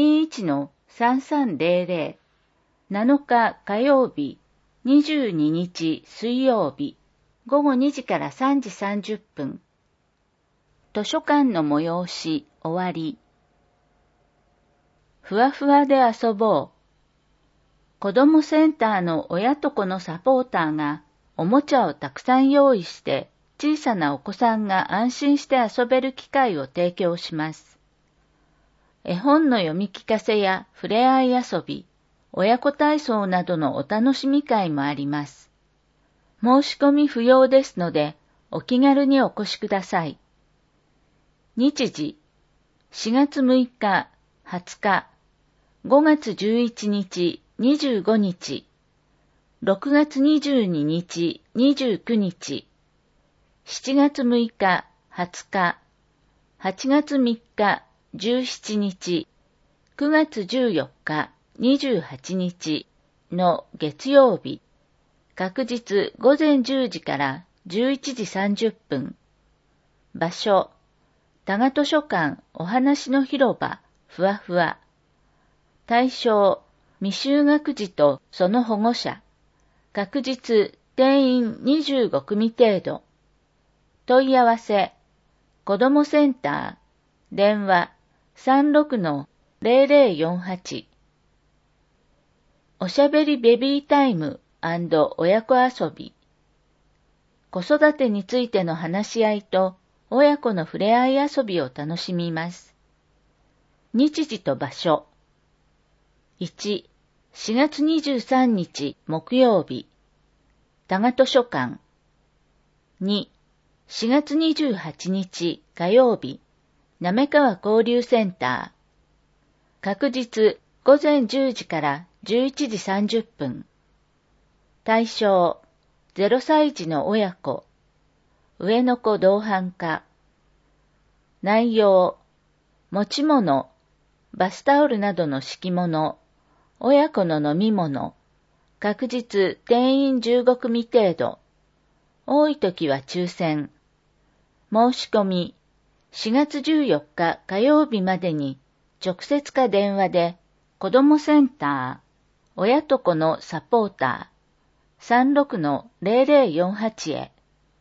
21-3300、7日火曜日、22日水曜日、午後2時から3時30分。図書館の催し終わり。ふわふわで遊ぼう。子どもセンターの親と子のサポーターがおもちゃをたくさん用意して小さなお子さんが安心して遊べる機会を提供します。絵本の読み聞かせやふれあい遊び、親子体操などのお楽しみ会もあります。申し込み不要ですのでお気軽にお越しください。日時、4月6日、20日、5月11日、25日、6月22日、29日、7月6日、20日、8月3日、17日、9月14日、28日の月曜日、確日午前10時から11時30分。場所、多賀図書館お話の広場ふわふわ。対象、未就学児とその保護者。確実、定員25組程度。問い合わせ、子どもセンター、電話 36-0048。おしゃべりベビータイム&親子遊び。子育てについての話し合いと親子の触れ合い遊びを楽しみます。日時と場所。1、4月23日木曜日、多賀図書館。2、4月28日火曜日、滑川交流センター。確実午前10時から11時30分。対象、0歳児の親子。上の子同伴化。内容、持ち物、バスタオルなどの敷物、親子の飲み物、確実定員15組程度。多い時は抽選。申し込み、4月14日火曜日までに直接か電話で子どもセンター、親と子のサポーター 36-0048 へ。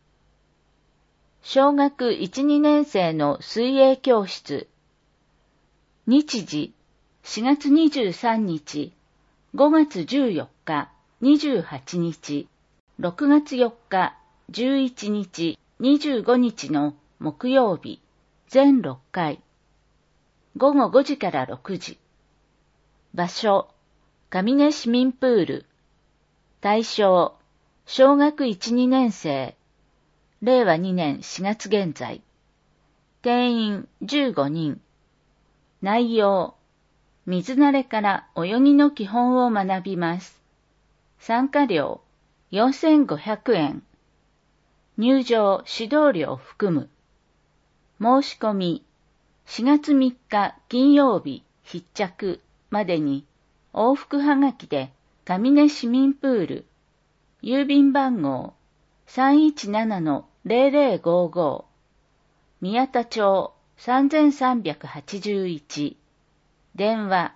小学 1,2 年生の水泳教室。日時、4月23日、5月14日、28日、6月4日、11日、25日の木曜日、全6回。午後5時から6時。場所、上根市民プール。対象、小学 1,2 年生。令和2年4月現在。定員15人。内容、水慣れから泳ぎの基本を学びます。参加料、4500円。入場・指導料含む。申し込み、4月3日金曜日必着までに往復はがきで上根市民プール、郵便番号 317-0055 宮田町3381、電話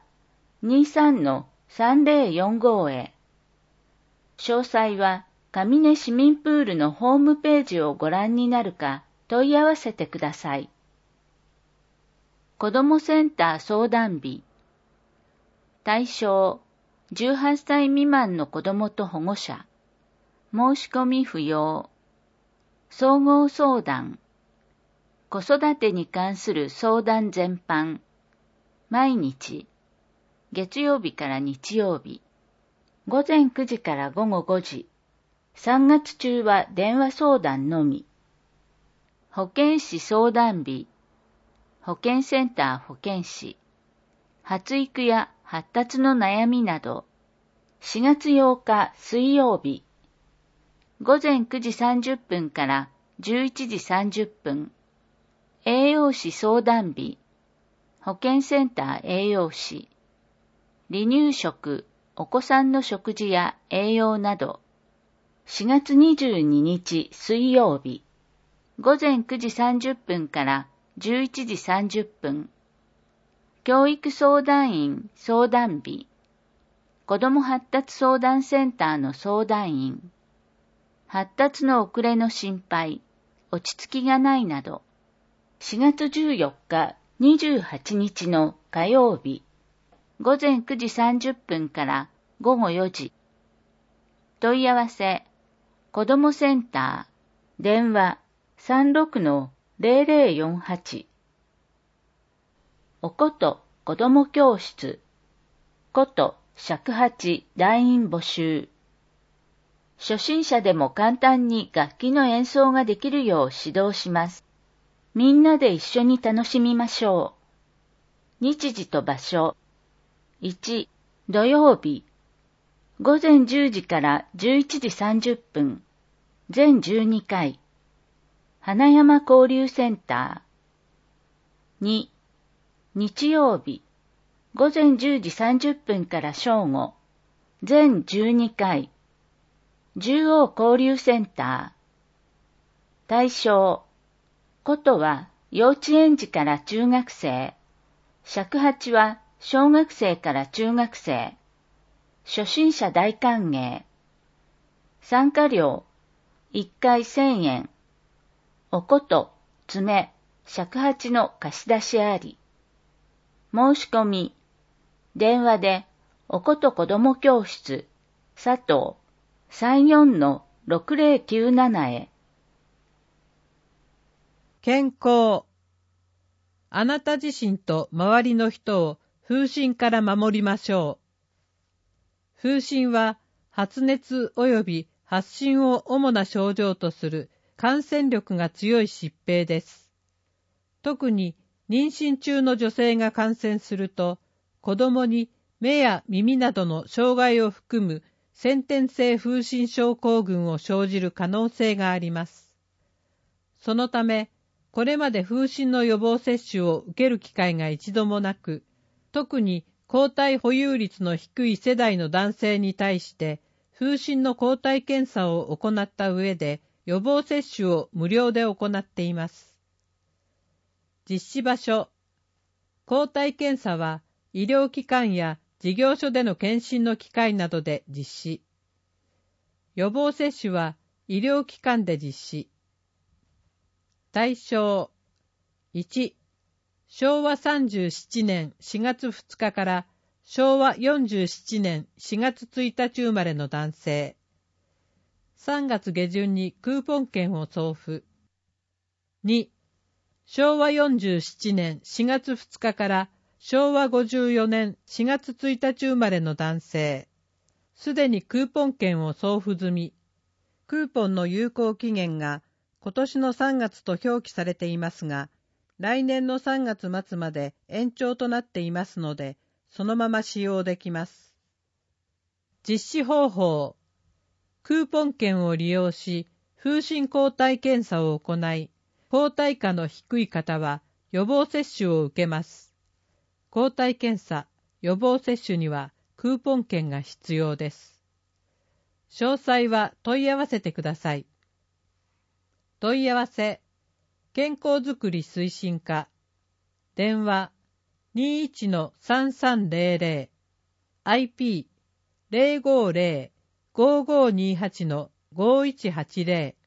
23-3045 へ。詳細は上根市民プールのホームページをご覧になるか問い合わせてください。子どもセンター相談日。対象、18歳未満の子どもと保護者。申し込み不要。総合相談。子育てに関する相談全般。毎日。月曜日から日曜日。午前9時から午後5時。3月中は電話相談のみ。保健師相談日。保健センター保健師。発育や発達の悩みなど。4月8日水曜日。午前9時30分から11時30分。栄養士相談日。保健センター栄養士。離乳食、お子さんの食事や栄養など。4月22日水曜日。午前9時30分から11時30分。教育相談員相談日。子ども発達相談センターの相談員。発達の遅れの心配、落ち着きがないなど。4月14日、28日の火曜日。午前9時30分から午後4時。問い合わせ、子どもセンター、電話 36-0048。おこと子ども教室、こと尺八団員募集。初心者でも簡単に楽器の演奏ができるよう指導します。みんなで一緒に楽しみましょう。日時と場所。1、土曜日。午前10時から11時30分。全12回。花山交流センター。2、日曜日。午前10時30分から正午。全12回。十王交流センター。対象。ことは幼稚園児から中学生。 尺八は小学生から中学生。初心者大歓迎。参加料、1回1000円。おこと、爪、尺八の貸し出しあり。申し込み、電話で、おこと子ども教室、佐藤、34-6097へ。 健康。あなた自身と周りの人を風疹から守りましょう。風疹は発熱及び発疹を主な症状とする感染力が強い疾病です。特に妊娠中の女性が感染すると、子供に目や耳などの障害を含む先天性風疹症候群を生じる可能性があります。そのため、これまで風疹の予防接種を受ける機会が一度もなく、特に抗体保有率の低い世代の男性に対して風疹の抗体検査を行った上で予防接種を無料で行っています。実施場所。抗体検査は医療機関や事業所での検診の機会などで実施。予防接種は医療機関で実施。対象。1、昭和37年4月2日から昭和47年4月1日生まれの男性。3月下旬にクーポン券を送付。2、昭和47年4月2日から昭和54年4月1日生まれの男性。すでにクーポン券を送付済み。クーポンの有効期限が今年の3月と表記されていますが、来年の3月末まで延長となっていますので、そのまま使用できます。実施方法。クーポン券を利用し、風疹抗体検査を行い、抗体価の低い方は予防接種を受けます。抗体検査、予防接種にはクーポン券が必要です。詳細は問い合わせてください。問い合わせ、健康づくり推進課、電話 21-3300、IP050-5528-5180。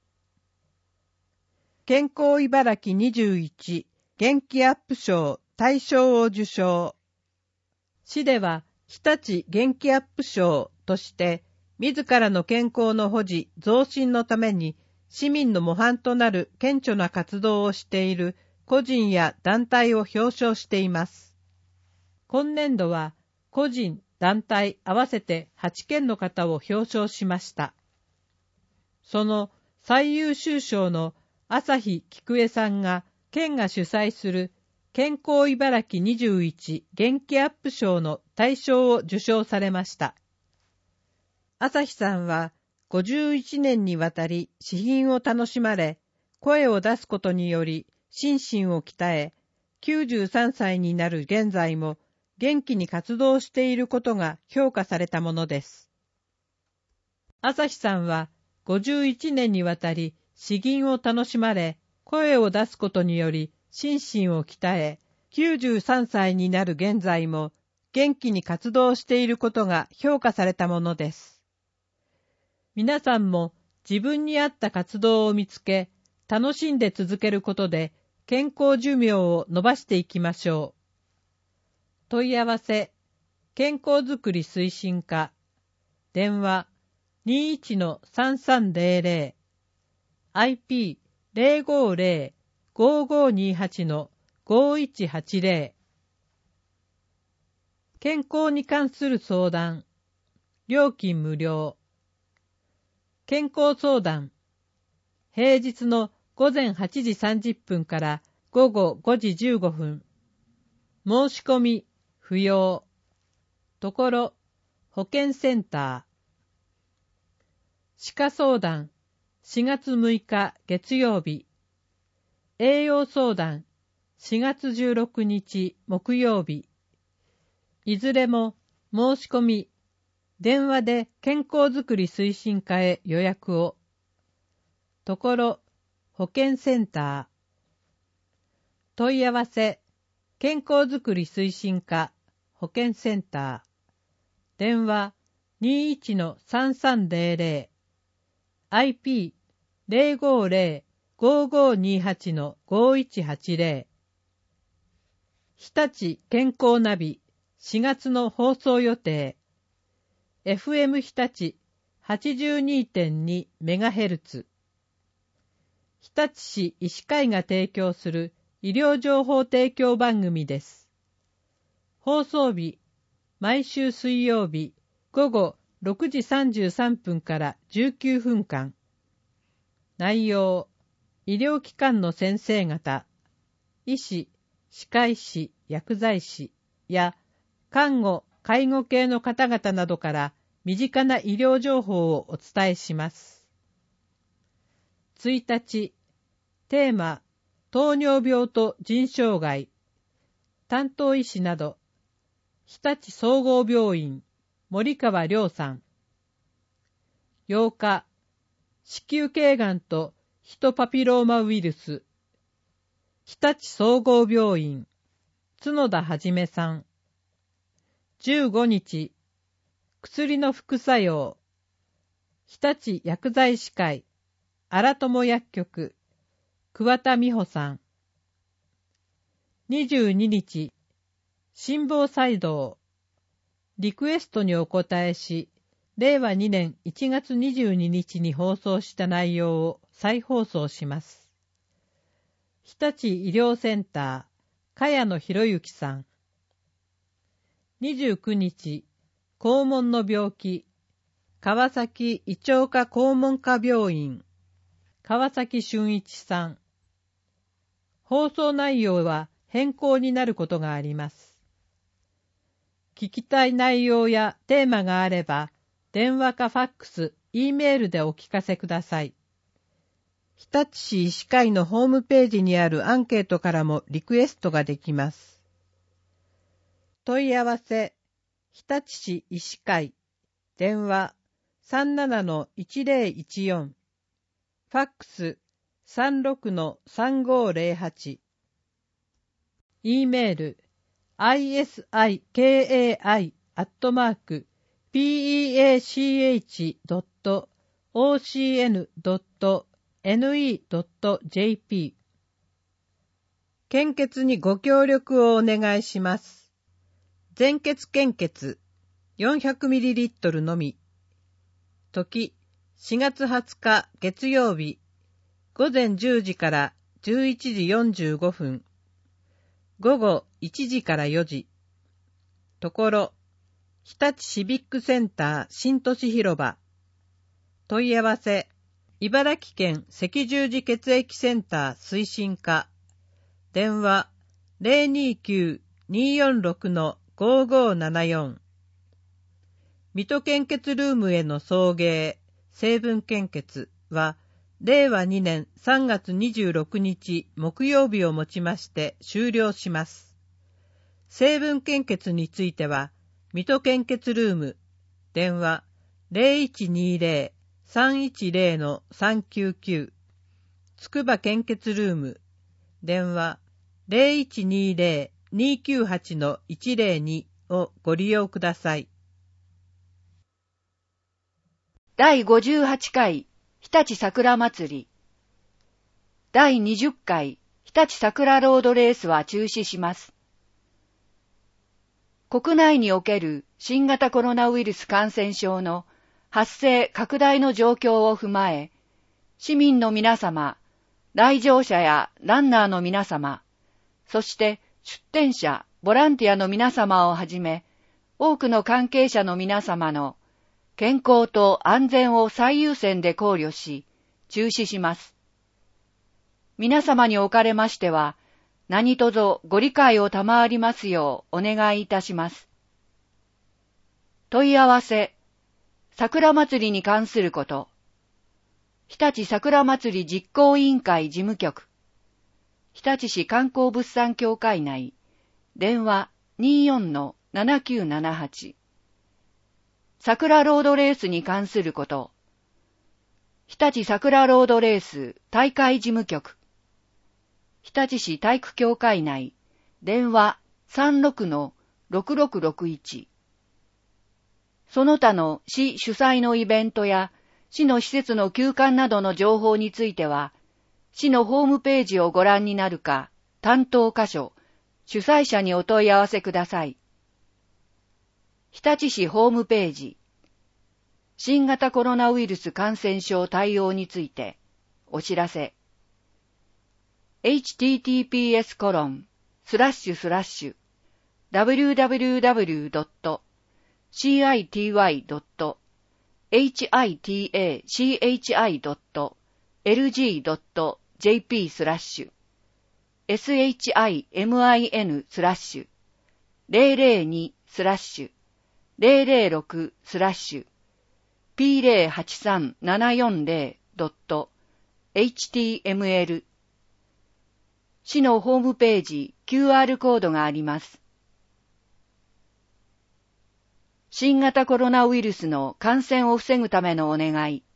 健康茨城21元気アップ賞大賞を受賞。市では日立元気アップ賞として自らの健康の保持増進のために市民の模範となる顕著な活動をしている個人や団体を表彰しています。今年度は個人、団体合わせて8件の方を表彰しました。その最優秀賞の朝日菊江さんが県が主催する健康茨城21元気アップ賞の大賞を受賞されました。朝日さんは51年にわたり詩品を楽しまれ、声を出すことにより心身を鍛え、93歳になる現在も元気に活動していることが評価されたものです。朝日さんは51年にわたり詩吟を楽しまれ、声を出すことにより心身を鍛え、93歳になる現在も元気に活動していることが評価されたものです。皆さんも自分に合った活動を見つけ、楽しんで続けることで健康寿命を伸ばしていきましょう。問い合わせ、健康づくり推進課、電話 21-3300、IP050-5528-5180。健康に関する相談、料金無料。健康相談、平日の午前8時30分から午後5時15分。申し込み、不要。ところ、保健センター。歯科相談、4月6日月曜日。栄養相談、4月16日木曜日。いずれも申し込み、電話で健康づくり推進課へ予約を。ところ、保健センター。問い合わせ、 健康づくり推進課保健センター、電話 21-3300 IP-050-5528-5180 日立健康ナビ4月の放送予定 FM 日立 82.2MHz 日立市医師会が提供する医療情報提供番組です。放送日、毎週水曜日午後6時33分から19分間。内容、医療機関の先生方、医師、歯科医師、薬剤師や看護、介護系の方々などから身近な医療情報をお伝えします。1日、テーマ、糖尿病と腎障害、担当医師など、日立総合病院、森川亮さん。8日、子宮頸がんとヒトパピローマウイルス、日立総合病院、角田はじめさん。15日、薬の副作用、日立薬剤師会、荒友薬局、桑田美穂さん。22日、心房細動、リクエストにお答えし、令和2年1月22日に放送した内容を再放送します。日立医療センター、茅野博之さん。29日、肛門の病気、川崎胃腸科肛門科病院、川崎俊一さん。放送内容は変更になることがあります。聞きたい内容やテーマがあれば、電話かファックス、Eメールでお聞かせください。日立市医師会のホームページにあるアンケートからもリクエストができます。問い合わせ、日立市医師会、電話 37-1014、ファックス 36-3508、Eメール、isiki.pach.ocn.ne.jp。 献血にご協力をお願いします。全血献血 400ml のみ。時、4月20日月曜日、午前10時から11時45分。午後1時から4時。ところ、日立シビックセンター新都市広場。問い合わせ、茨城県赤十字血液センター推進課。電話 029-246-5574。水戸献血ルームへの送迎、成分献血は、令和2年3月26日木曜日をもちまして終了します。成分献血については、水戸献血ルーム、電話 0120-310-399、つくば献血ルーム、電話 0120-298-102 をご利用ください。 第58回日立桜祭り、第20回日立桜ロードレースは中止します。国内における新型コロナウイルス感染症の発生拡大の状況を踏まえ、市民の皆様、来場者やランナーの皆様、そして出展者、ボランティアの皆様をはじめ、多くの関係者の皆様の健康と安全を最優先で考慮し、中止します。皆様におかれましては、何卒ご理解を賜りますようお願いいたします。問い合わせ、桜祭りに関すること、日立桜祭り実行委員会事務局、日立市観光物産協会内、電話 24-7978、桜ロードレースに関すること、日立桜ロードレース大会事務局、日立市体育協会内、 電話 36-6661。その他の市主催のイベントや市の施設の休館などの情報については、市のホームページをご覧になるか、担当箇所、主催者にお問い合わせください。日立市ホームページ、新型コロナウイルス感染症対応について、お知らせ。https://www.citywide.080-003-000.p080-740.html 市のホームページ QR コードがあります。新型コロナウイルスの感染を防ぐためのお願い。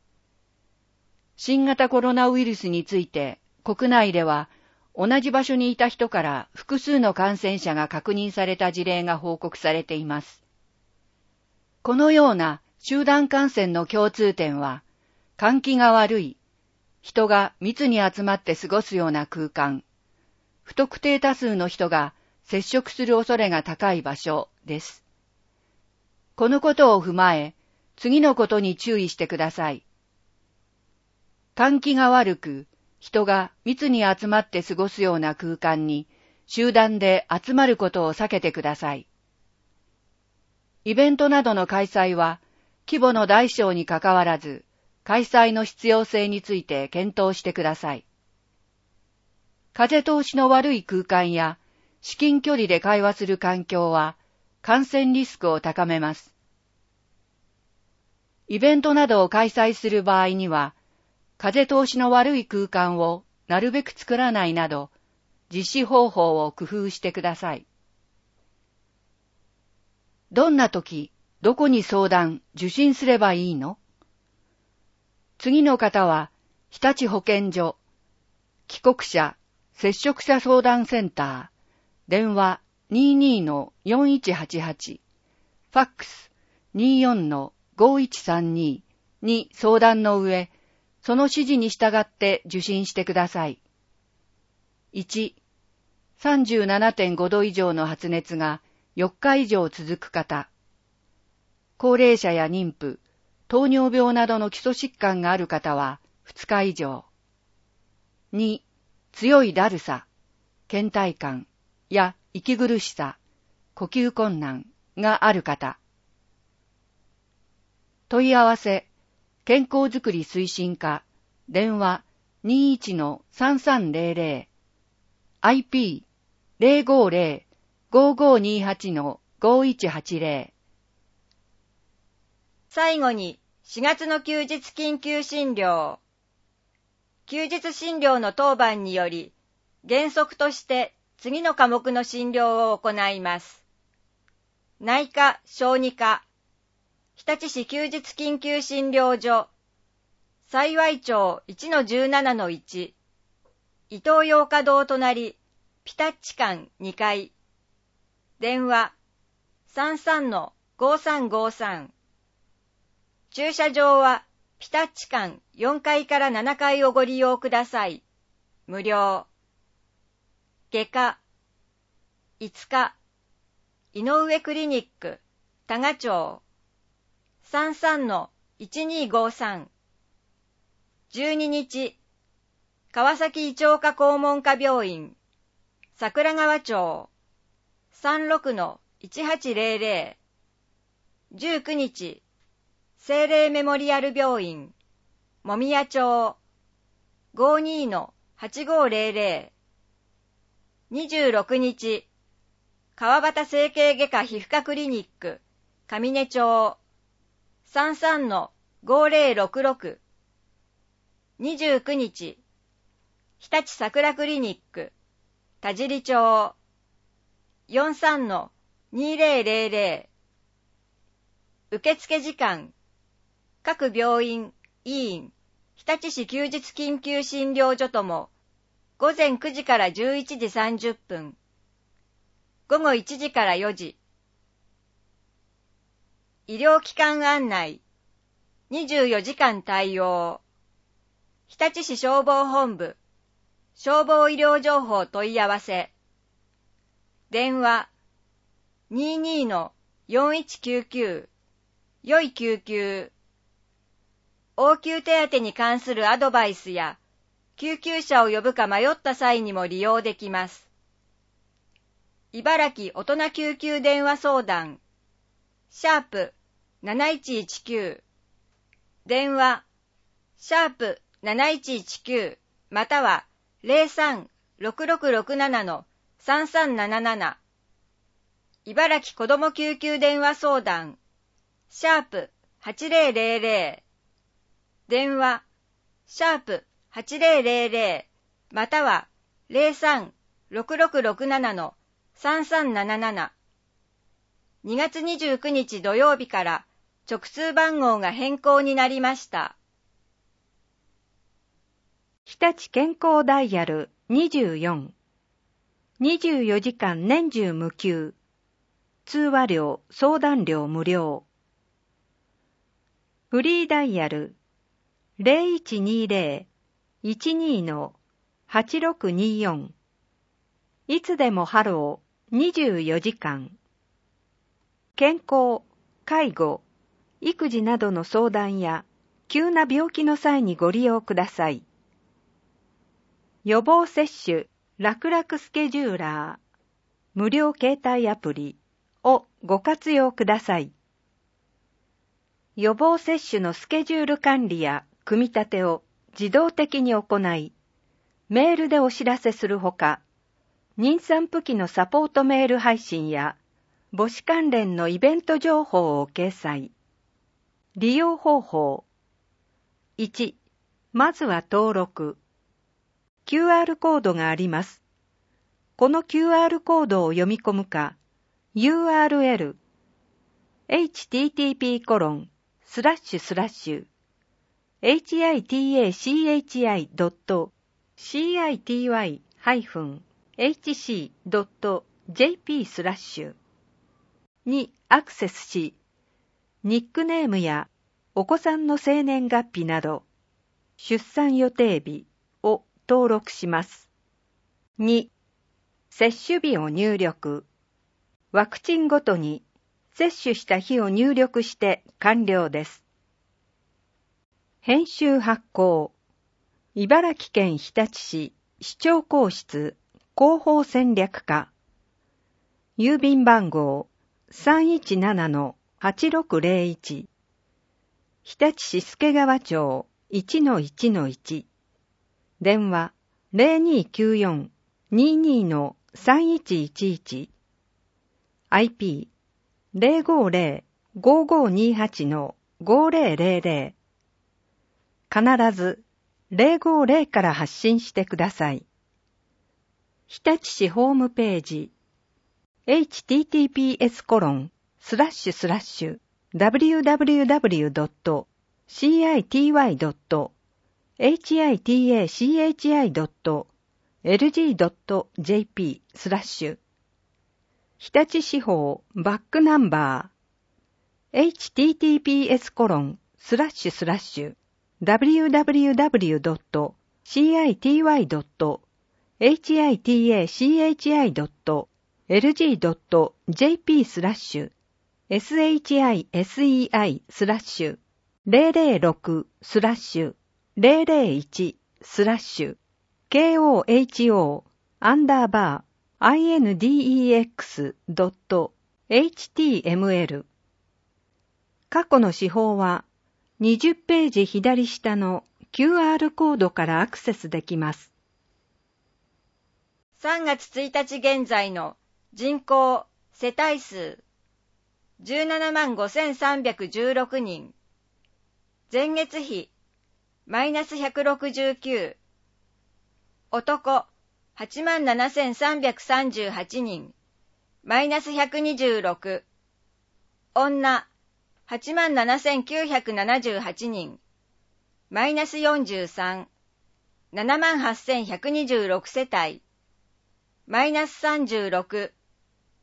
新型コロナウイルスについて国内では同じ場所にいた人から複数の感染者が確認された事例が報告されています。このような集団感染の共通点は、換気が悪い、人が密に集まって過ごすような空間、不特定多数の人が接触する恐れが高い場所です。このことを踏まえ、次のことに注意してください。換気が悪く、人が密に集まって過ごすような空間に集団で集まることを避けてください。イベントなどの開催は、規模の大小にかかわらず、開催の必要性について検討してください。風通しの悪い空間や至近距離で会話する環境は感染リスクを高めます。イベントなどを開催する場合には、風通しの悪い空間をなるべく作らないなど、実施方法を工夫してください。どんな時、どこに相談、受診すればいいの？次の方は、日立保健所、帰国者、接触者相談センター、電話 22-4188、ファックス 24-5132 に相談の上、その指示に従って受診してください。1、37.5 度以上の発熱が4日以上続く方、高齢者や妊婦、糖尿病などの基礎疾患がある方は2日以上。2、強いだるさ、倦怠感や息苦しさ、呼吸困難がある方。問い合わせ、健康づくり推進課、電話 21-3300、IP050-5528-5180。 最後に4月の休日緊急診療。休日診療の当番により、原則として次の科目の診療を行います。内科・小児科、日立市休日緊急診療所、幸町 1-17-1、伊東洋華堂隣、ピタッチ館2階、電話 33-5353、駐車場はピタッチ館4階から7階をご利用ください。無料。外科、5日、井上クリニック、多賀町、33-1253。12日、川崎医長科肛門科病院、桜川町、36-1800。19日、聖霊メモリアル病院、もみや町、52-8500。26日、川端整形外科皮膚科クリニック、上根町、33-5066。29日、日立桜クリニック、田尻町、43-2000。受付時間、各病院、医院、日立市休日緊急診療所とも、午前9時から11時30分、 午後1時から4時。医療機関案内。24時間対応。日立市消防本部。消防医療情報問い合わせ。電話。22-4199。よい救急。応急手当に関するアドバイスや、救急車を呼ぶか迷った際にも利用できます。茨城大人救急電話相談。#7119。電話。#7119または03-6667-3377。茨城子ども救急電話相談。#8000。電話。#8000または03-6667-3377。2月29日土曜日から直通番号が変更になりました。 日立健康ダイヤル24。24時間年中無休。通話料、相談料無料。フリーダイヤル 0120-12-8624。いつでもハロー24時間。健康、介護、育児などの相談や急な病気の際にご利用ください。予防接種らくらくスケジューラー無料携帯アプリをご活用ください。予防接種のスケジュール管理や組み立てを自動的に行い、メールでお知らせするほか、妊産婦期のサポートメール配信や母子関連のイベント情報を掲載。利用方法。1、まずは登録。QR コードがあります。この QR コードを読み込むか、URL http://hitachi-hc.jp/ にアクセスし、ニックネームやお子さんの生年月日など、出産予定日を登録します。2、接種日を入力。ワクチンごとに接種した日を入力して完了です。編集発行。茨城県日立市市長公室広報戦略課。郵便番号 317-8601。日立市助川町 1-1-1。電話 0294-22-3111。IP 050-5528-5000。必ず050から発信してください。日立市ホームページ https://www.citachi.lg.jp/ 日立市法バックナンバー https://www.citachi-CHI.006/001/KOHO_index.html 過去の司法は20ページ左下の QR コードからアクセスできます。 3月1日現在の人口世帯数 175,316 人。前月比マイナス169。男 87,338 人。マイナス126。女 87,978 人。マイナス43。78,126 世帯。マイナス36。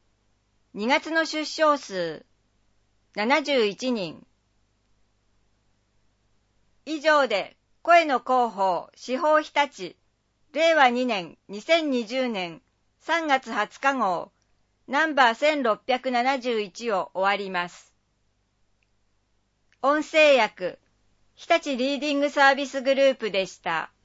2月の出生数71人。以上で声の広報司法日立令和2年2020年3月20日号ナンバー1671を終わります。音声訳日立リーディングサービスグループでした。